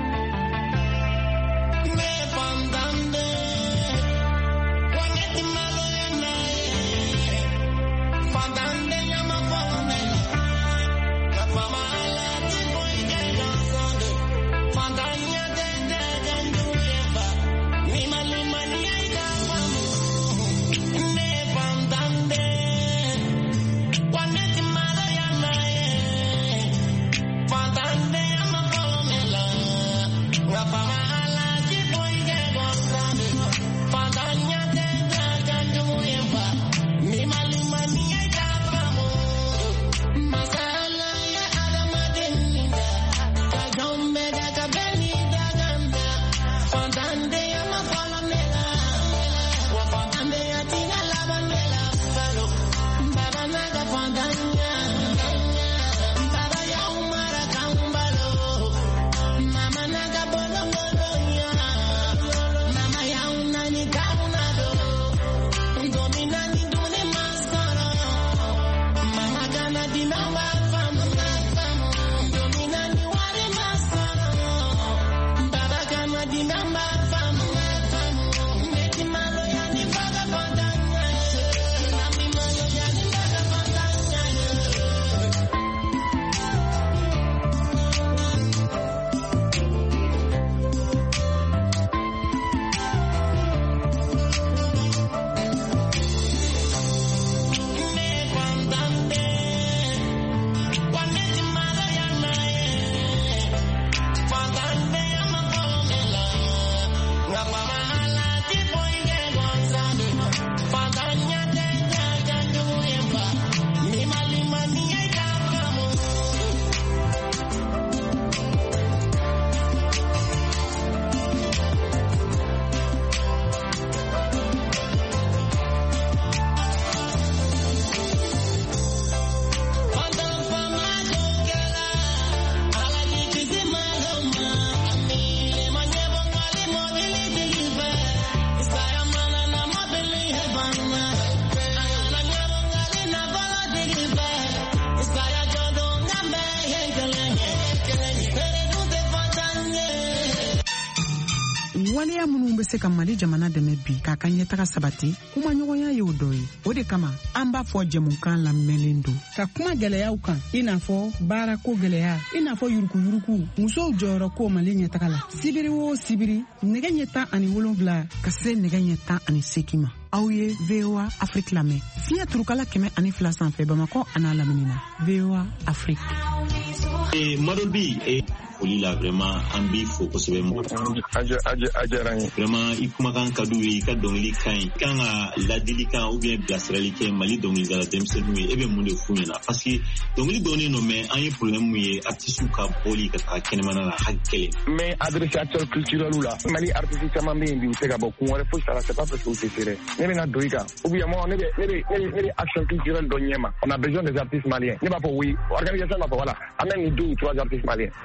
S1: waleya minnu bɛ se ka Mali jamana dɛmɛ bi k'a ka ɲɛtaga sabati kuma ɲɔgɔnya ye o dɔ ye. O de kama an b'a fɔ jɛmukan lamɛnlen don ka kuma gɛlɛyaw kan i n'a fɔ baarako gɛlɛya i n'a fɔ yurukuyuruku musow jɔyɔrɔ ko Mali ɲɛtaga la. sibiri o sibiri nɛgɛ ɲɛ 17 ka se nɛgɛ ɲɛ 18 ma. aw ye VOA Afrique lamɛn fiɲɛ turukala 102 sanfɛ Bamakɔ an'a lamini na. VOA Afrique.
S3: Madɔl bi foli la vraiment an b'i fo kosɛbɛ vraiment i kumakan ka d'u ye i ka dɔnkili ka ɲi i kan ka ladilikan ou bien bilasirali kɛ Mali dɔnkilidala denmisɛnninw ye e bɛ mun de f'u ɲɛna parce que dɔnkili dɔnnen non mais an ye problème ye artistes ka bɔli ka taga kɛnɛmana la hakɛ kelen mais adressateur culturel la Mali artistes caman bɛ yen bi u tɛ ka bɔ kun wɛrɛ fosi t'a la c'est pas parce que u tɛ se dɛ ne bɛna don i kan ou bien moi ne bɛ action culturelle dɔ ɲɛma on a besoin des artistes maliens ne b'a fɔ oui organisation b'a fɔ voilà amène 2 ou 3 artistes maliens et tu leur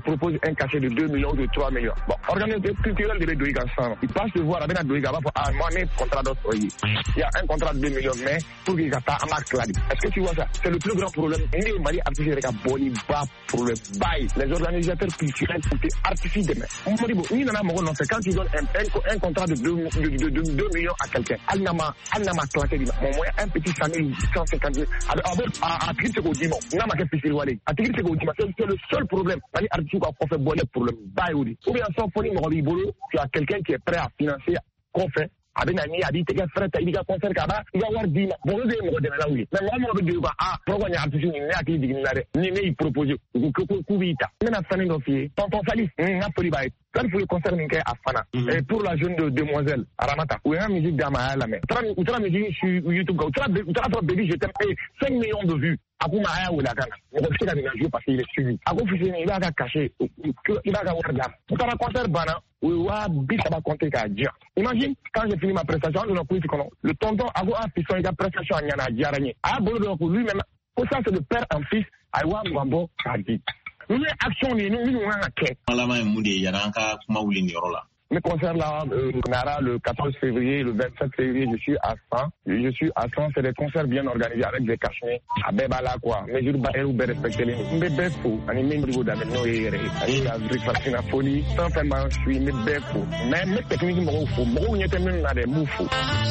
S6: propose un cachet de 2 millions ou de 3 millions. Bon, organisation culturelle de Doïga ensemble. Il passe le voir avec la Doïga, va pour moi, mais contrat d'autre. Il y a un contrat de 2 millions, mais pour qu'il y ait un marque là. Est-ce que tu vois ça? C'est le plus grand problème. Les Mali artificiels avec un boni bas problème. Bye. Les organisateurs culturels sont artificiels demain. On me dit, ni nana mogo non, c'est quand tu donnes un contrat de 2 millions à quelqu'un. Alnama claqué, mon moyen, un petit 150 000. À tirer ce qu'on dit, n'a ma qu'à pisser walé. À tirer ce qu'on dit, c'est le seul problème. Mali artificiel a fait bonnet problème. Bye, ou bien sans folie, mon bolo, tu as quelqu'un qui est prêt à financer, qu'on fait. Avec un ami, a dit, t'es frère, t'as dit qu'à concert, il va avoir 10 mois. Bon, nous devons de la oui. Mais moi, je veux dire, pourquoi il y a un petit peu de qui dit qu'il propose, ou que Kouvita. Mais la famille d'office, tonton Salis, n'a pas dit, quand il faut le concert, à Fana. Et pour la jeune demoiselle, à Ramata, où il y a une musique d'Ama, la mer. Ou tu as musique sur YouTube, ou tu as baby, je t'aime, 5 millions de vues. Aku Maya ou la Ghana. On va faire des jouer parce qu'il est suivi. Aku Fusini, il va cacher, il va avoir la. Pour un concert bana, ou va bit ça va compter qu'à dire. Imagine, quand j'ai fini ma prestation, le tonton Aku a fait son prestation à Nyana Diarani. Ah, bon, donc lui-même, pour ça, c'est le père en fils, Aïwa Mwambo Kadi. Nous, action, nous, on a un quai.
S3: Malama et Moudi, Yaranka, Maouli Nirola.
S6: Mes concerts là, Nara, le 14 février, le 27 février, je suis à 100. C'est des concerts bien organisés avec des cachets. À Bebala, quoi. Mais je vais respecter les bébés fous. Animé au niveau d'Ameno et la Frifacine à folie. Sans faire mal, je suis mes bébés fous. Mais mes techniques m'ont fou. Bon, il y a même des mots fous.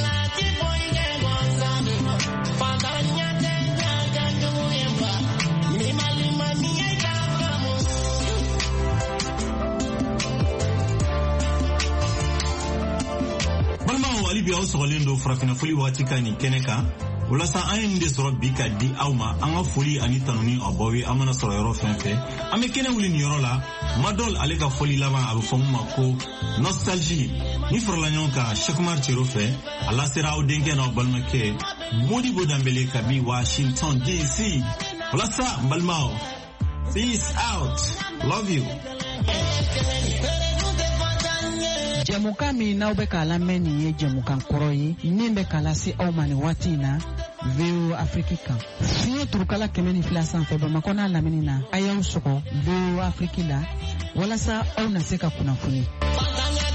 S3: Ali bi aw sɔgɔlen do farafina foli wagati ka ni kɛnɛ kan walasa an ye nin de sɔrɔ bi ka di aw ma an ka foli ani tanuni aw baw ye an mana sɔrɔ yɔrɔ fɛn fɛn an bɛ kɛnɛ wuli nin yɔrɔ la madol ale ka foli laban a bɛ fɔ mun ma ko nostalgie ni farala ɲɔgɔn kan Cheikh Cero fɛ a lasera aw denkɛ n'aw balimakɛ Modibo Dembele kabi Washington DC walasa n balimaw peace out love you.
S1: Jamuka mi n'aw bɛ k'a lamɛn nin ye jamukan kɔrɔ ye min bɛ k'a lase aw ma nin waati in na VOA Afrique kan fiɲɛ turukala 102 sanfɛ Bamakɔ n'a lamini na a y'aw sɔgɔ VOA Afrique la walasa aw na se ka kunnafoni.